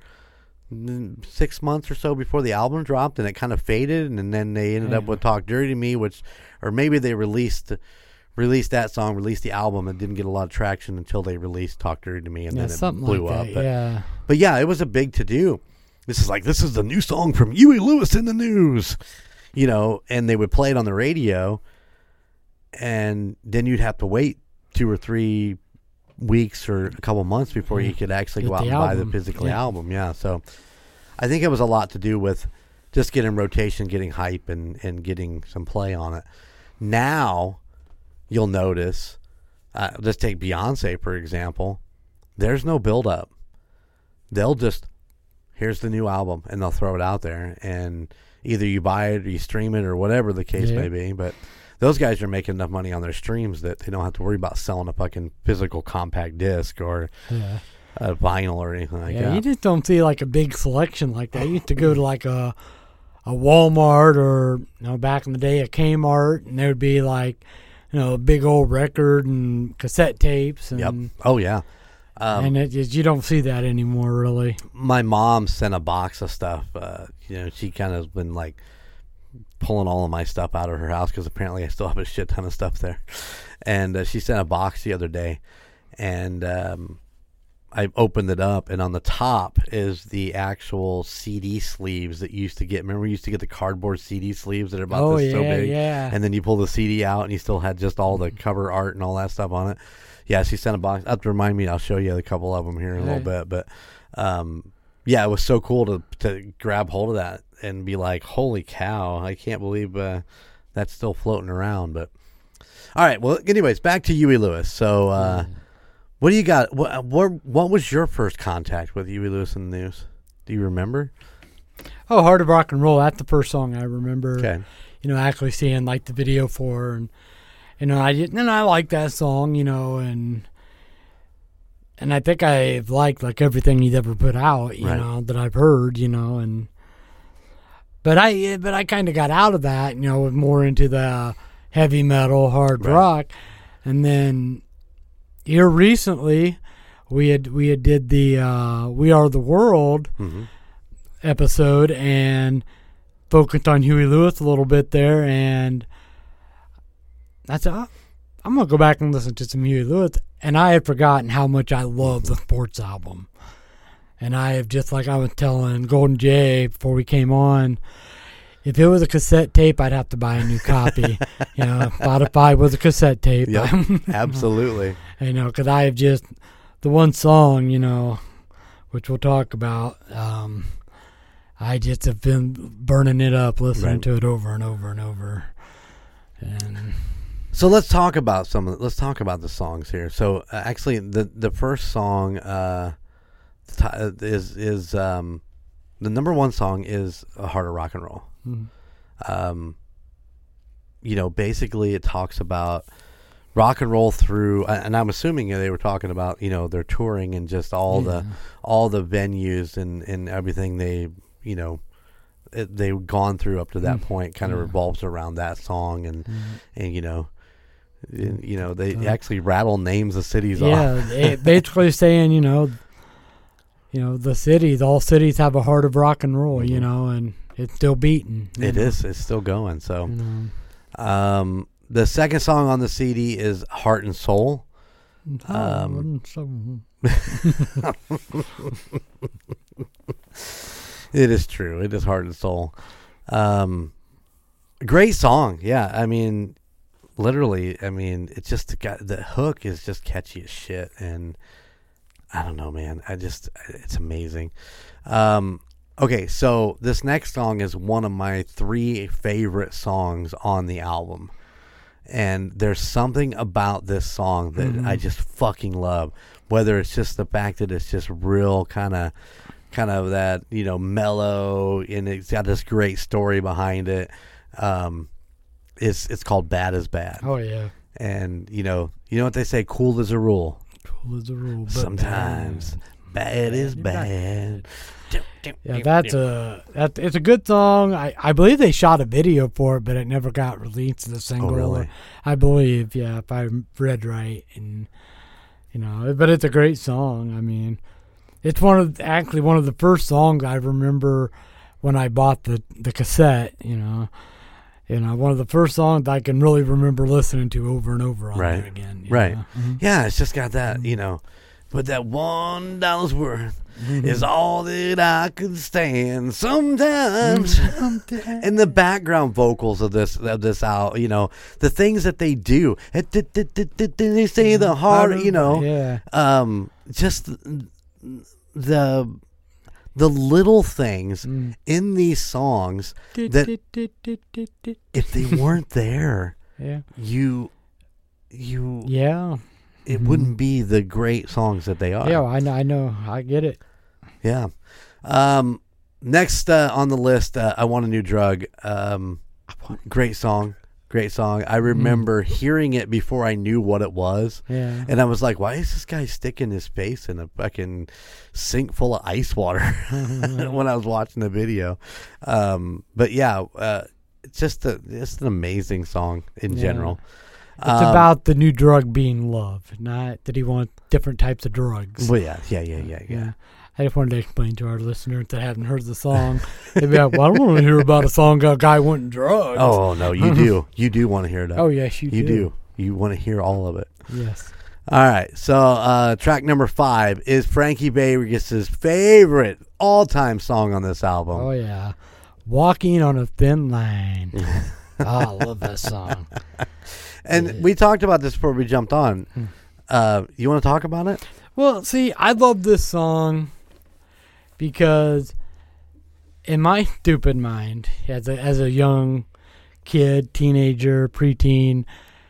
six months or so before the album dropped, and it kind of faded, and then they ended yeah. up with Talk Dirty to Me, which, or maybe they released... Released that song, released the album, and didn't get a lot of traction until they released Talk Dirty to Me, and yeah, then it blew like up. That, but, yeah. but yeah, it was a big to-do. This is like, this is the new song from Huey Lewis in the News, you know, and they would play it on the radio, and then you'd have to wait two or three weeks or a couple months before yeah. you could actually Get go out and album. buy the physical yeah. album. Yeah, so I think it was a lot to do with just getting rotation, getting hype, and, and getting some play on it. Now... You'll notice, uh, let's take Beyonce, for example. There's no build-up. They'll just, here's the new album, and they'll throw it out there. And either you buy it or you stream it or whatever the case yeah. may be. But those guys are making enough money on their streams that they don't have to worry about selling a fucking physical compact disc or yeah. a vinyl or anything like yeah, that. You just don't see like a big selection like that. You used to go to like a, a Walmart or, you know, back in the day, a Kmart, and there would be like... You know, a big old record and cassette tapes. And, yep. Oh, yeah. Um, and it, it, you don't see that anymore, really. My mom sent a box of stuff. Uh, you know, she kind of been like pulling all of my stuff out of her house because apparently I still have a shit ton of stuff there. And uh, she sent a box the other day, and um, I opened it up, and on the top is the actual C D sleeves that you used to get. Remember, we used to get the cardboard C D sleeves that are about oh, this yeah, so big? yeah. And then you pull the C D out, and you still had just all the cover art and all that stuff on it. Yeah, she sent a box. Up to remind me, I'll show you a couple of them here in a okay. little bit. But, um, yeah, it was so cool to to grab hold of that and be like, holy cow, I can't believe uh, that's still floating around. But, all right, well, anyways, back to Huey Lewis. So, uh, mm. What do you got? What, what what was your first contact with Huey Lewis in the News? Do you remember? Oh, Heart of Rock and Roll. That's the first song I remember. Okay. You know, actually seeing like the video for, and you know, I didn't, and I like that song. You know, and and I think I've liked like everything he's ever put out. You right. know, that I've heard. You know, and but I but I kind of got out of that. You know, more into the heavy metal, hard right. rock, and then. Here recently, we had we had did the uh, We Are the World mm-hmm. episode and focused on Huey Lewis a little bit there, and I said, oh, I'm gonna go back and listen to some Huey Lewis, and I had forgotten how much I love the Sports album, and I have just like I was telling Golden Jay before we came on. If it was a cassette tape, I'd have to buy a new copy. You know, Spotify was a cassette tape. Yep, absolutely. You know, because I have just the one song, you know, which we'll talk about. Um, I just have been burning it up, listening right. to it over and over and over. And so let's talk about some. Of the, let's talk about the songs here. So uh, actually, the the first song uh, t- is is um, the number one song is "A Heart of Rock and Roll." Mm-hmm. Um, you know, basically it talks about rock and roll through, and I'm assuming they were talking about, you know, their touring and just all yeah. the, all the venues and, and everything they, you know, it, they've gone through up to that mm-hmm. point kind of yeah. revolves around that song and, mm-hmm. and, you know, You know, they actually rattle names of cities yeah, off. Yeah, basically saying, you know, you know, the cities, all cities have a heart of rock and roll, you know, and it's still beating. It know. is. It's still going. So, You know. um, the second song on the C D is Heart and Soul. Um, it is true. It is Heart and Soul. Um, great song. Yeah. I mean, literally, I mean, it's just got the hook is just catchy as shit. And I don't know, man. I just, it's amazing. Um, okay. So this next song is one of my three favorite songs on the album. And there's something about this song that mm-hmm. I just fucking love. Whether it's just the fact that it's just real kind of, kind of that, you know, mellow, and it's got this great story behind it. Um, it's it's called "Bad Is Bad." Oh yeah. And you know, you know what they say: "Cool is a rule." Cool is a rule. But Sometimes bad, bad is bad. Yeah, that's a that it's a good song. I, I believe they shot a video for it, but it never got released as a single. Oh, really? I believe, yeah, if I read right, and you know, but it's a great song. I mean, it's one of actually one of the first songs I remember when I bought the, the cassette. You know, you know, one of the first songs I can really remember listening to over and over on right. there again. Right. Mm-hmm. Yeah, it's just got that. You know, but that one dollar's worth. Mm-hmm. Is all that I could stand sometimes. sometimes. And the background vocals of this of this out, you know, the things that they do. They say the heart, you know. Yeah. Um just the the little things mm. in these songs that if they weren't there, yeah. you you Yeah. It mm-hmm. wouldn't be the great songs that they are. Yeah, I know. I know. I get it. Yeah. Um, next uh, on the list, uh, I Want a New Drug. Um, great song. Great song. I remember mm. hearing it before I knew what it was. Yeah. And I was like, why is this guy sticking his face in a fucking sink full of ice water when I was watching the video? Um, but yeah, uh, it's just, a, just an amazing song in yeah. general. It's um, about the new drug being love, not that he wants different types of drugs. Well, yeah, yeah, yeah, yeah, yeah. yeah. I just wanted to explain to our listeners that haven't heard the song. They'd be like, well, I don't want to hear about a song about a guy wanting drugs. Oh, no, you do. You do want to hear that. Oh, yes, you, you do. You do. You want to hear all of it. Yes. All right. So, uh, track number five is Frankie Vegas' favorite all-time song on this album. Oh, yeah. Walking on a Thin Line. Oh, I love that song. And yeah. we talked about this before we jumped on. Uh, you want to talk about it? Well, see, I love this song because in my stupid mind, as a, as a young kid, teenager, preteen,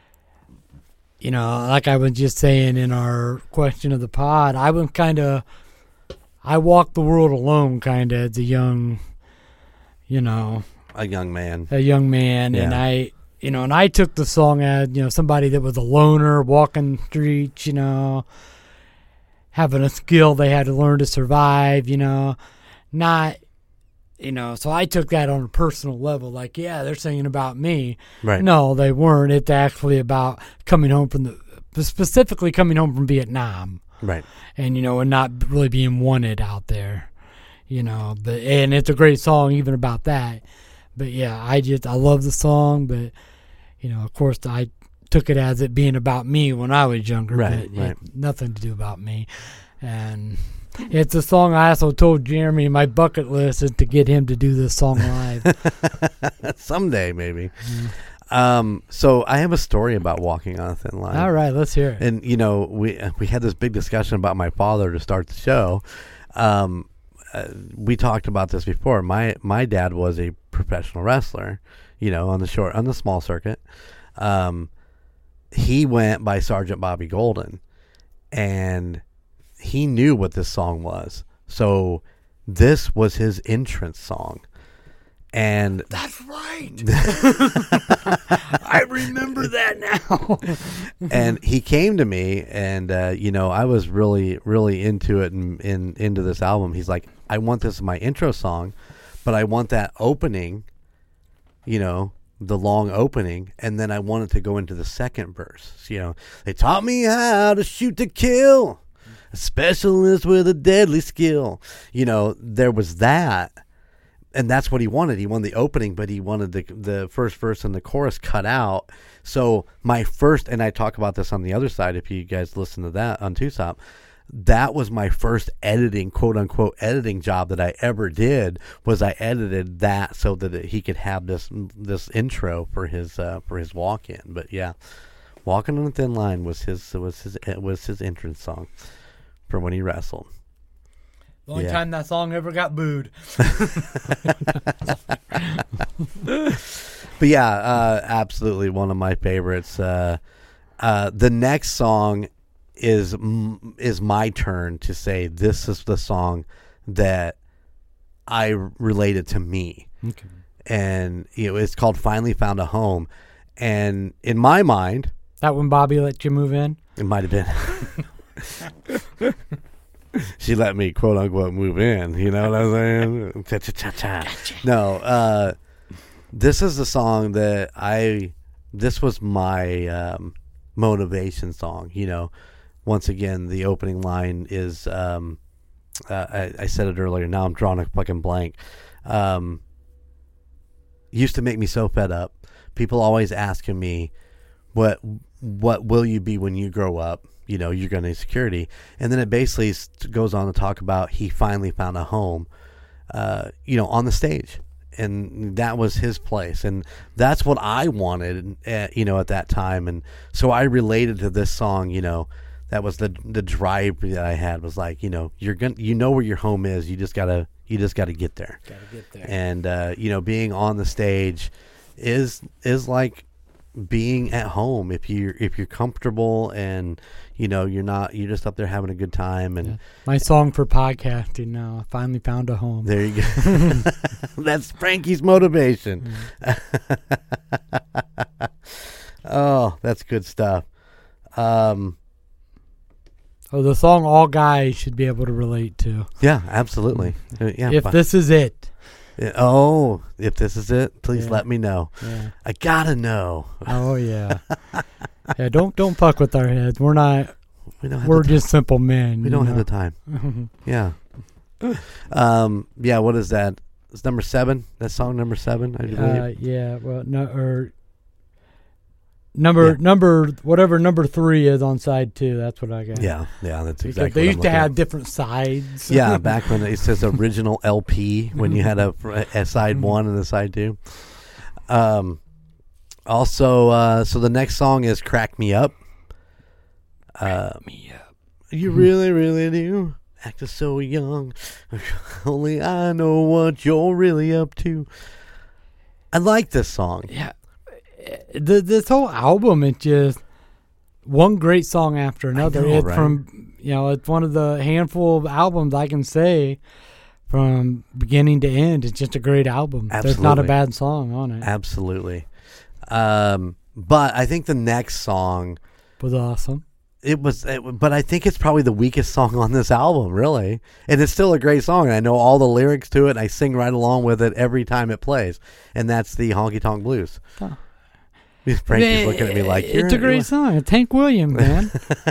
you know, like I was just saying in our question of the pod, I was kind of, I walked the world alone kind of as a young, you know. A young man. A young man, yeah. and I... You know, and I took the song as, you know, somebody that was a loner, walking the streets, you know, having a skill they had to learn to survive, you know, not, you know, so I took that on a personal level, like, yeah, they're singing about me. Right. No, they weren't. It's actually about coming home from the, specifically coming home from Vietnam. Right. And, you know, and not really being wanted out there, you know, but, and it's a great song even about that. But, yeah, I just, I love the song, but, you know, of course, I took it as it being about me when I was younger. Right, but right. It, nothing to do about me. And it's a song I also told Jeremy my bucket list is to get him to do this song live. Someday, maybe. Mm. Um, so I have a story about walking on a thin line. All right, let's hear it. And, you know, we we had this big discussion about my father to start the show. Um, uh, we talked about this before. My my dad was a professional wrestler. You know, on the short, on the small circuit, um, he went by Sergeant Bobby Golden, and he knew what this song was. So this was his entrance song, and that's right. I remember that now. And he came to me, and uh, you know, I was really, really into it and in into this album. He's like, I want this as my intro song, but I want that opening. You know, the long opening, and then I wanted to go into the second verse. You know, they taught me how to shoot to kill, a specialist with a deadly skill. You know, there was that, and that's what he wanted. He wanted the opening, but he wanted the the first verse and the chorus cut out. So my first, and I talk about this on the other side, if you guys listen to that on Two Stop, that was my first editing, quote unquote, editing job that I ever did. Was I edited that so that he could have this this intro for his uh, for his walk in. But yeah, "Walking on a Thin Line" was his was his was his entrance song for when he wrestled. The only Yeah. time that song ever got booed. But yeah, uh, absolutely one of my favorites. Uh, uh, the next song is mm, is my turn to say this is the song that I related to me. Okay. And you know, it's called "Finally Found a Home." And in my mind, That when Bobby let you move in? it might have been. She let me, quote unquote, move in. You know what I'm saying? Cha cha cha cha. No, uh, this is the song that I. This was my um, motivation song. You know, once again, the opening line is. Um, uh, I, I said it earlier. Now I'm drawing a fucking blank. Um, used to make me so fed up. People always asking me, "What what will you be when you grow up?" You know, you're going to need security. And then it basically s- goes on to talk about he finally found a home, uh, you know, on the stage. And that was his place. And that's what I wanted, uh, you know, at that time. And so I related to this song, you know, that was the the drive that I had was like, you know, you're going to, you know where your home is. You just got to, you just got to get there. Gotta get there. And, uh, you know, being on the stage is, is like, being at home if you if you're comfortable and you know you're not you're just up there having a good time. And Yeah. My song for podcasting now, I finally found a home. there you go. That's Frankie's motivation. Oh, that's good stuff. Um Oh, the song all guys should be able to relate to. yeah, absolutely. Uh, yeah, If fi- this is it. uh, oh if this is it, please Yeah. let me know. Yeah. I gotta know. Oh yeah. Yeah, don't don't fuck with our heads. We're not We don't have we're the just simple men. we don't have the time. Yeah. Um, yeah, what is that? It's number seven. That's song number seven, I believe. Uh, yeah, well, no, or number Yeah. number whatever number three is on side two. That's what I got. yeah, yeah, that's Because exactly they what used I'm to looking have at. different sides. Yeah, back when it says original L P, when you had a, a side one and a side two. Um, also, uh, so the next song is "Crack Me Up." Uh, Me up. you really, really do act so young. Only I know what you're really up to. I like this song. Yeah, the, this whole album, it's just one great song after another. know, it's right? from you know, it's one of the handful of albums I can say from beginning to end. It's just a great album. There's not a Absolutely. bad song on it. Absolutely. Um, but I think the next song, It was awesome. it was, it, but I think it's probably the weakest song on this album, really. And it's still a great song. And I know all the lyrics to it, and I sing right along with it every time it plays. And that's the Honky Tonk Blues. Oh. Frankie's looking at me like, it's "You're- a great song. It's Hank Williams, man.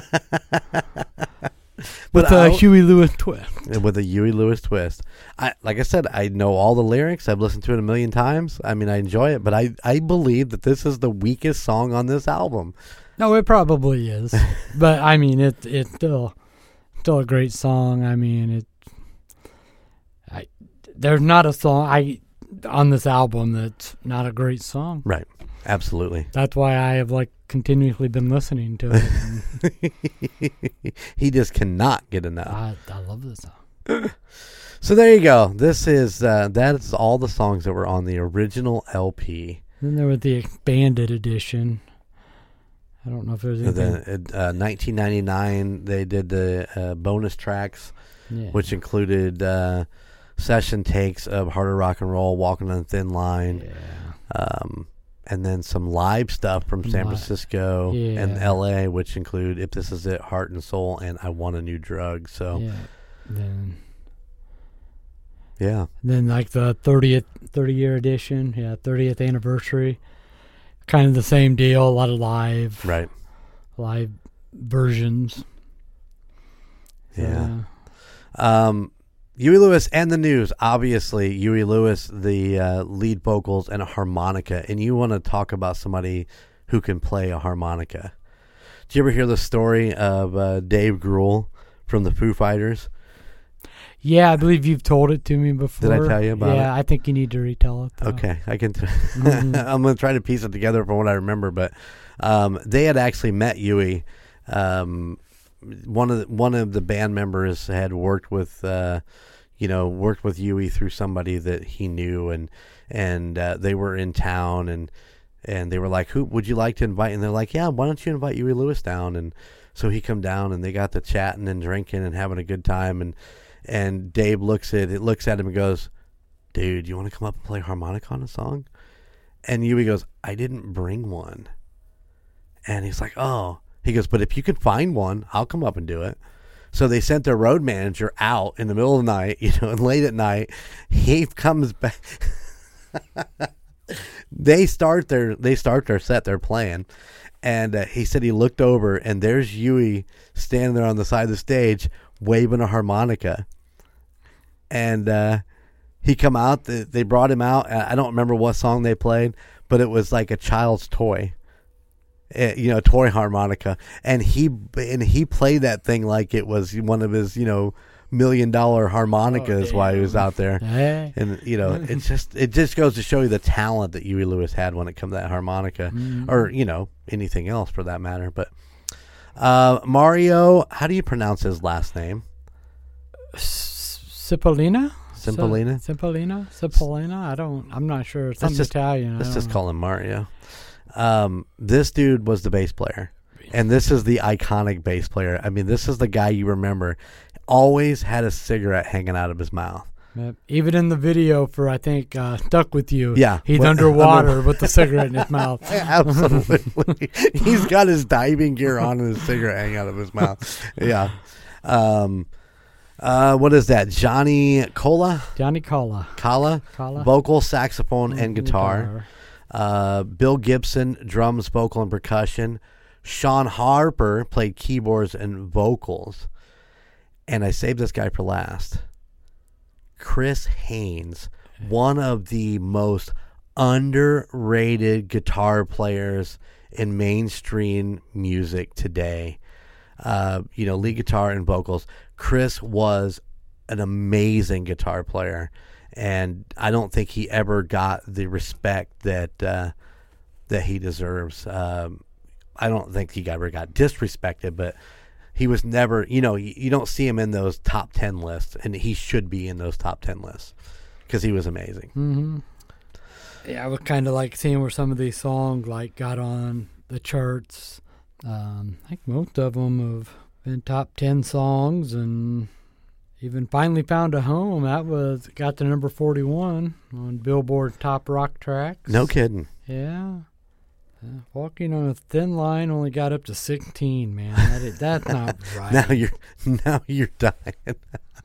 But With a I'll- Huey Lewis twist. with a Huey Lewis twist. I like I said, I know all the lyrics. I've listened to it a million times. I mean, I enjoy it, but I, I believe that this is the weakest song on this album. No, it probably is, but I mean, it it's still still a great song. I mean, it. I there's not a song I on this album that's not a great song. Right. Absolutely. That's why I have like continuously been listening to it. And He just cannot get enough. I I love this song. So there you go. This is uh, that is all the songs that were on the original L P. Then there was the expanded edition. I don't know if there's anything. The uh, nineteen ninety-nine, they did the uh, bonus tracks, Yeah. which included uh, session takes of Harder Rock and Roll, Walking on a Thin Line, Yeah. um, and then some live stuff from San Li- Francisco Yeah. and L A, which include If This Is It, Heart and Soul, and I Want a New Drug. So, Yeah. Then yeah. then like the thirtieth thirty year edition. Yeah, thirtieth anniversary. kind of the same deal. A lot of live, Right. live versions. Yeah. Um, Huey Lewis and the News. Obviously, Huey Lewis, the uh, lead vocals and a harmonica. And you want to talk about somebody who can play a harmonica. Did you ever hear the story of uh, Dave Grohl from the Foo Fighters? Yeah, I believe you've told it to me before. Did I tell you about yeah, it? Yeah, I think you need to retell it, though. Okay, I can. T- mm-hmm. I'm going to try to piece it together from what I remember. But um, they had actually met Huey. Um, one of the, one of the band members had worked with, uh, you know, worked with Huey through somebody that he knew, and and uh, they were in town, and and they were like, "Who would you like to invite?" And they're like, "Yeah, why don't you invite Huey Lewis down?" And so he come down, and they got to chatting and drinking and having a good time, and and Dave looks at it, looks at him and goes, "Dude, you want to come up and play harmonica on a song?" And Huey goes, "I didn't bring one." And he's like, "Oh." He goes, "But if you can find one, I'll come up and do it." So they sent their road manager out in the middle of the night, you know, and late at night. He comes back. they start their they start their set. They're playing, and uh, he said he looked over, and there's Huey standing there on the side of the stage waving a harmonica. And uh, he come out. They brought him out. I don't remember what song they played, but it was like a child's toy. Uh, you know, toy harmonica, and he and he played that thing like it was one of his, you know, million dollar harmonicas oh, while he was out there. Hey. And you know, it's just it just goes to show you the talent that Huey Lewis had when it comes to that harmonica, mm-hmm. or you know, anything else for that matter. But uh, Mario, how do you pronounce his last name? Cipollina. Cipollina. Cipollina. Cipollina. I don't. I'm not sure. It's something just, Italian. Let's just know. call him Mario. Um, this dude was the bass player, and this is the iconic bass player. I mean, this is the guy you remember. Always had a cigarette hanging out of his mouth. Yep. Even in the video for, I think, uh, Stuck With You, yeah, he's what, underwater under, with the cigarette in his mouth. Absolutely. He's got his diving gear on and his cigarette hanging out of his mouth. Yeah. Um, uh, what is that? Johnny Cola? Johnny Cola. Cola? Cola. Vocal, saxophone, and, and guitar. guitar. Uh, Bill Gibson, drums, vocal, and percussion. Sean Harper played keyboards and vocals. And I saved this guy for last. Chris Haynes, one of the most underrated guitar players in mainstream music today. Uh, you know, lead guitar and vocals. Chris was an amazing guitar player. And I don't think he ever got the respect that uh, that he deserves. Um, I don't think he ever got disrespected, but he was never, you know, you, you don't see him in those top ten lists, and he should be in those top ten lists because he was amazing. Mm-hmm. Yeah, I was kind of like seeing where some of these songs like got on the charts. Um, I think most of them have been top ten songs, and even Finally Found a Home, that was got to number forty-one on Billboard Top Rock Tracks. No kidding. Yeah. Uh, Walking on a Thin Line only got up to sixteen, man. That is, that's not right. Now you're now you're dying.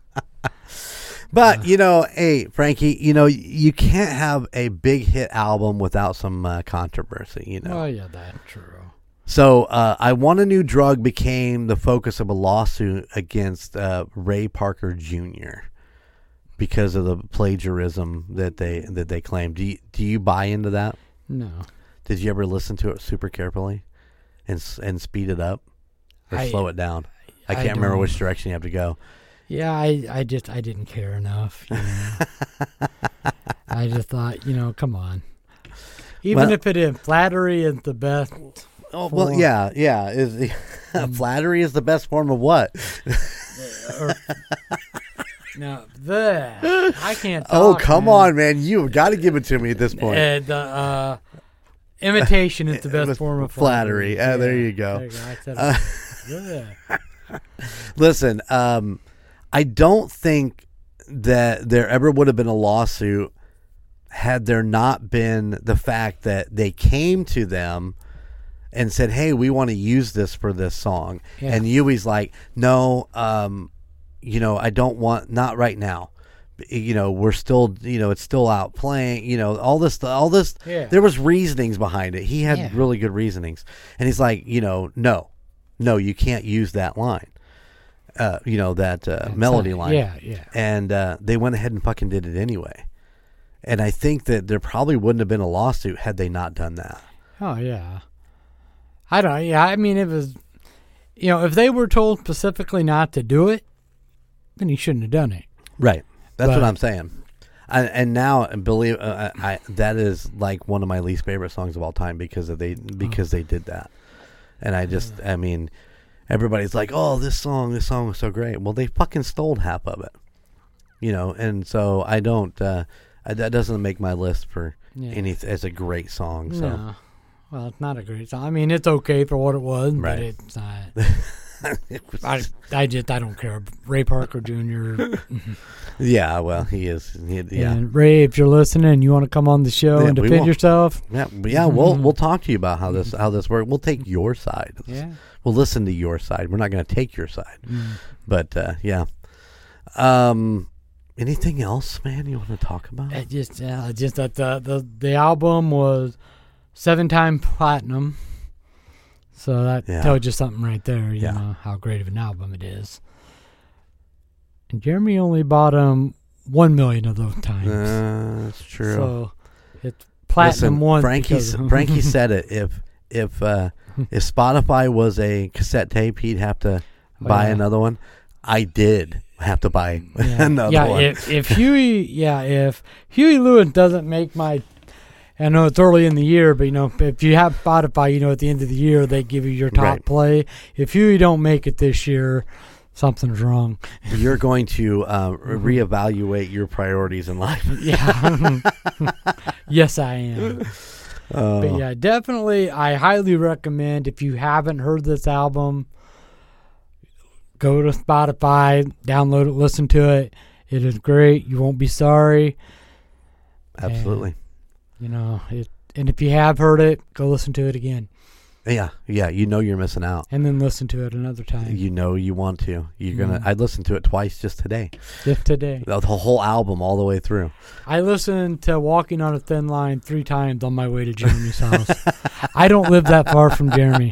But, uh, you know, hey, Frankie, you know, you can't have a big hit album without some uh, controversy, you know. Oh, yeah, that's true. So, uh, I Want a New Drug became the focus of a lawsuit against uh, Ray Parker Junior because of the plagiarism that they that they claimed. Do you, do you buy into that? No. Did you ever listen to it super carefully and and speed it up or I, slow it down? I can't I remember don't. which direction you have to go. Yeah, I, I just I didn't care enough. You know? I just thought, you know, come on. Even well, if it is flattery is the best. Oh well, form. yeah, yeah. Is um, flattery is the best form of what? or, no, the I can't. Talk, oh come man. on, man! You've got to give it to me at this point. Uh, the uh, imitation is the best form of flattery. flattery. Uh, Yeah, there you go. There you go. I said uh, yeah. Listen, um, I don't think that there ever would have been a lawsuit had there not been the fact that they came to them and said, "Hey, we want to use this for this song," yeah. and Huey's like, "No, um, you know, I don't want, not right now." you know, we're still, you know, it's still out playing, you know, all this, all this, Yeah. there was reasonings behind it. He had Yeah. really good reasonings. And he's like, you know, no, no, you can't use that line, uh, you know, that uh, melody not- line. yeah, yeah. And uh, they went ahead and fucking did it anyway. And I think that there probably wouldn't have been a lawsuit had they not done that. Oh, yeah. I don't, yeah, I mean, it was, you know, if they were told specifically not to do it, then he shouldn't have done it. Right. That's But- what I'm saying. I, and now, believe uh, I, I, that is like one of my least favorite songs of all time because of they because they did that. And I just, I mean, everybody's like, "Oh, this song, this song was so great." Well, they fucking stole half of it, you know. And so I don't. Uh, I, that doesn't make my list for Yeah. any as a great song. So No. Well, it's not a great song. I mean, it's okay for what it was, Right. but it's not. it was, I, I just, I don't care. Ray Parker Junior yeah, well, he is. He, yeah, And Ray, if you're listening and you want to come on the show Yeah, and we defend will. yourself, yeah, yeah. We'll we'll talk to you about how this how this works. We'll take your side. yeah. We'll listen to your side. We're not going to take your side. Mm. But uh, yeah. Um, anything else, man? You want to talk about? It just, yeah, it's just that the, the the album was seven time platinum, so that Yeah. tells you something right there. You Yeah. know how great of an album it is. And Jeremy only bought them one million of those times, Uh, that's true. so it's platinum Listen, one. Frankie, because- Frankie said it. If if uh, if Spotify was a cassette tape, he'd have to Oh, buy yeah. another one. I did have to buy Yeah, another yeah, one. If, if Huey, yeah, if Huey Lewis doesn't make my, I know it's early in the year, but you know, if you have Spotify, you know, at the end of the year they give you your top Right. play. If Huey don't make it this year, something's wrong. You're going to uh, re- reevaluate your priorities in life. Yeah, yes, I am. Uh, But yeah, definitely, I highly recommend if you haven't heard this album, go to Spotify, download it, listen to it. It is great. You won't be sorry. Absolutely. You know, it, and if you have heard it, go listen to it again, Yeah, yeah. You know you're missing out. and then listen to it another time. You know you want to. You're gonna. Mm. I listened to it twice just today. Just today, The the whole album, all the way through. I listened to "Walking on a Thin Line" three times on my way to Jeremy's house. I don't live that far from Jeremy.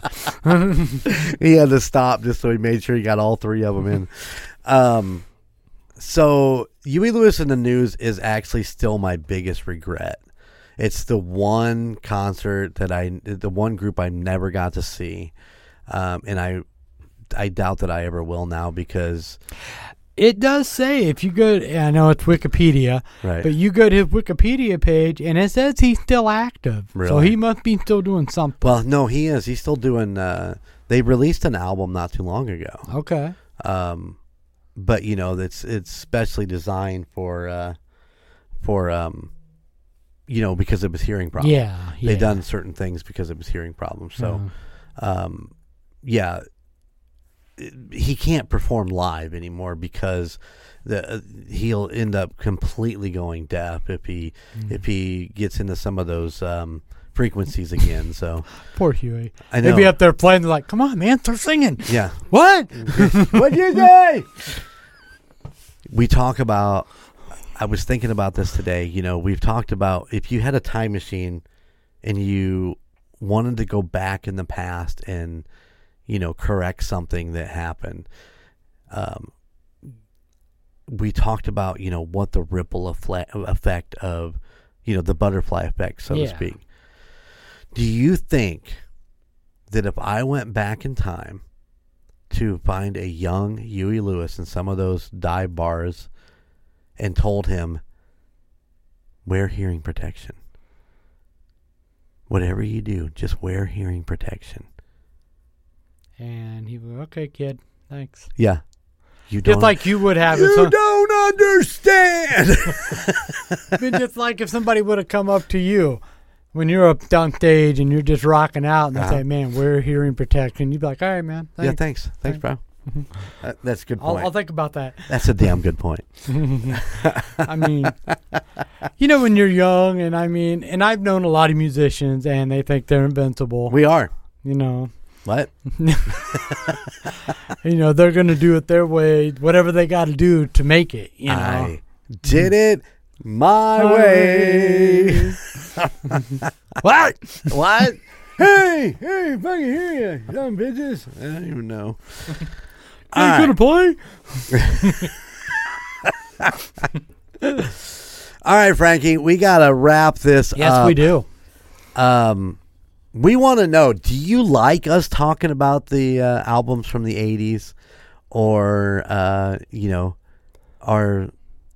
He had to stop just so he made sure he got all three of them in. Um, so Huey Lewis in the News is actually still my biggest regret. It's the one concert that I, the one group I never got to see, um, and I, I doubt that I ever will now because, It does say if you go, I know it's Wikipedia, right? but you go to his Wikipedia page and it says he's still active. So Really? he must be still doing something. Well, no, he is. He's still doing. Uh, they released an album not too long ago. Okay. Um, but you know, it's it's specially designed for uh, for um, you know, because it was hearing problems. Yeah. yeah. They done certain things because it was hearing problems. So, Uh, um, yeah, it- he can't perform live anymore because the uh, he'll end up completely going deaf if he mm. if he gets into some of those um, frequencies again. So Poor Huey. I know. They'd be up there playing. They're like, come on, man, start singing. Yeah. What? What'd you say? We talk about. I was thinking about this today. You know, we've talked about if you had a time machine and you wanted to go back in the past and, you know, correct something that happened. Um, we talked about, you know, what the ripple effle- effect of, you know, the butterfly effect, so Yeah. to speak. Do you think that if I went back in time to find a young Huey Lewis in some of those dive bars and told him, wear hearing protection. Whatever you do, just wear hearing protection. And he would, okay, kid, thanks. Yeah. You don't, Just like you would have. you if some, don't understand. just like if somebody would have come up to you when you're up on stage and you're just rocking out and they Uh-huh. say, man, we're hearing protection. You'd be like, all right, man. Yeah, Thanks. thanks. Thanks, bro. Uh, that's a good I'll, point. I'll think about that. That's a damn good point. I mean, you know, when you're young, and I mean, and I've known a lot of musicians, and they think they're invincible. We are. You know, What? you know, they're going to do it their way, whatever they got to do to make it. You know, I Did it my way. What? What? Hey, hey, if I can hear you, young bitches. I don't even know. Are you going to play? All right, Frankie, we got to wrap this Yes, up. we do. Um, we want to know, do you like us talking about the uh, albums from the eighties? Or, uh, you know, are,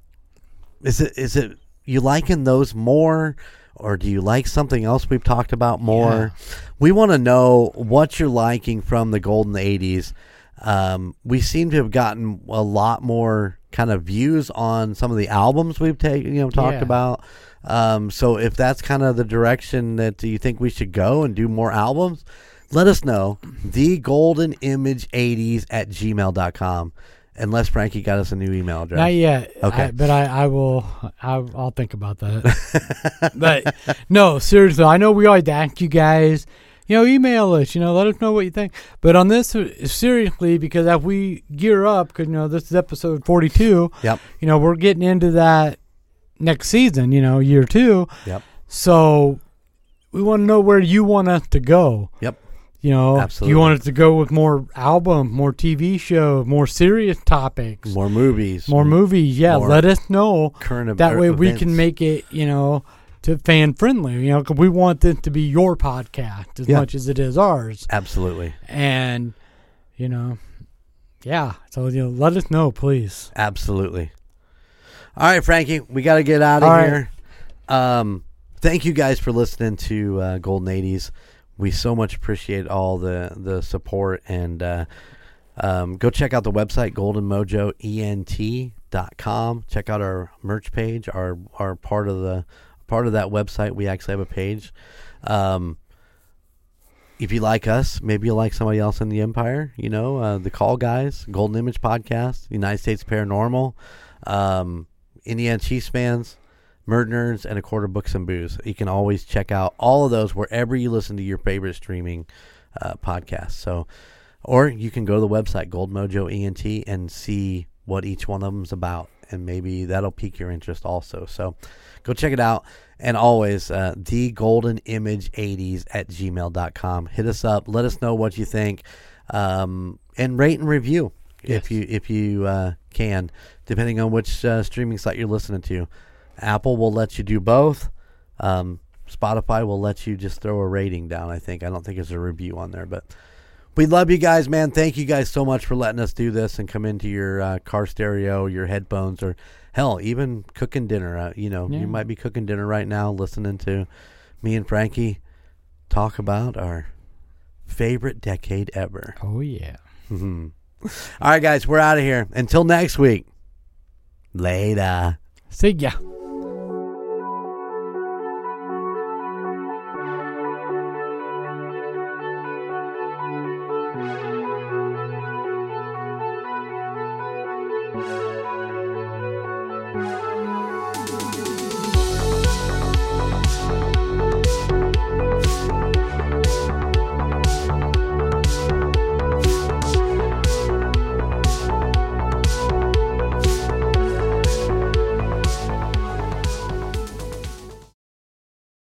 is it, is it, you liking those more? Or do you like something else we've talked about more? Yeah. We want to know what you're liking from the golden eighties. Um, we seem to have gotten a lot more kind of views on some of the albums we've taken, you know, talked Yeah. about. Um, so if that's kind of the direction that you think we should go and do more albums, let us know. The golden image eighties at gmail dot com. Unless Frankie got us a new email address. Not yet. Okay. I, but I, I will. I, I'll think about that. But no, seriously, I know we always ask you guys. You know, email us. You know, let us know what you think. But on this, uh, seriously, because as we gear up, because you know this is episode forty-two. Yep. You know, we're getting into that next season. You know, year two. Yep. So we want to know where you want us to go. Yep. You know, Absolutely. you want us to go with more album, more T V show, more serious topics, More movies. more movies. Yeah, more let us know. Current That ev- way we events. can make it, you know, to fan friendly. You know, 'cause we want this to be your podcast as Yeah. much as it is ours. Absolutely. And you know, yeah. So you know, let us know, please. Absolutely. All right, Frankie, we got to get out of All right. here. Um, thank you guys for listening to uh, Golden eighties. We so much appreciate all the, the support. And uh, um, go check out the website, golden mojo ent dot com. Check out our merch page, our our part of the part of that website. We actually have a page. Um, if you like us, maybe you'll like somebody else in the Empire. You know, uh, the Call Guys, Golden Image Podcast, United States Paranormal, um, Indiana Chiefs fans, Murder Nerds, and A Quarter Books and Booze. You can always check out all of those wherever you listen to your favorite streaming uh, podcasts. So, or you can go to the website, Gold Mojo E N T, and see what each one of them is about. And maybe that'll pique your interest also. So go check it out. And always, uh, the golden image eighties at gmail dot com. Hit us up. Let us know what you think. Um, and rate and review Yes. if you if you uh, can, depending on which uh, streaming site you're listening to. Apple will let you do both. Um, Spotify will let you just throw a rating down, I think. I don't think there's a review on there. But we love you guys, man. Thank you guys so much for letting us do this and come into your uh, car stereo, your headphones, or hell, even cooking dinner. Uh, you know, Yeah. you might be cooking dinner right now listening to me and Frankie talk about our favorite decade ever. Oh yeah. Mm-hmm. All right, guys, we're out of here. Until next week. Later. See ya. Thank you.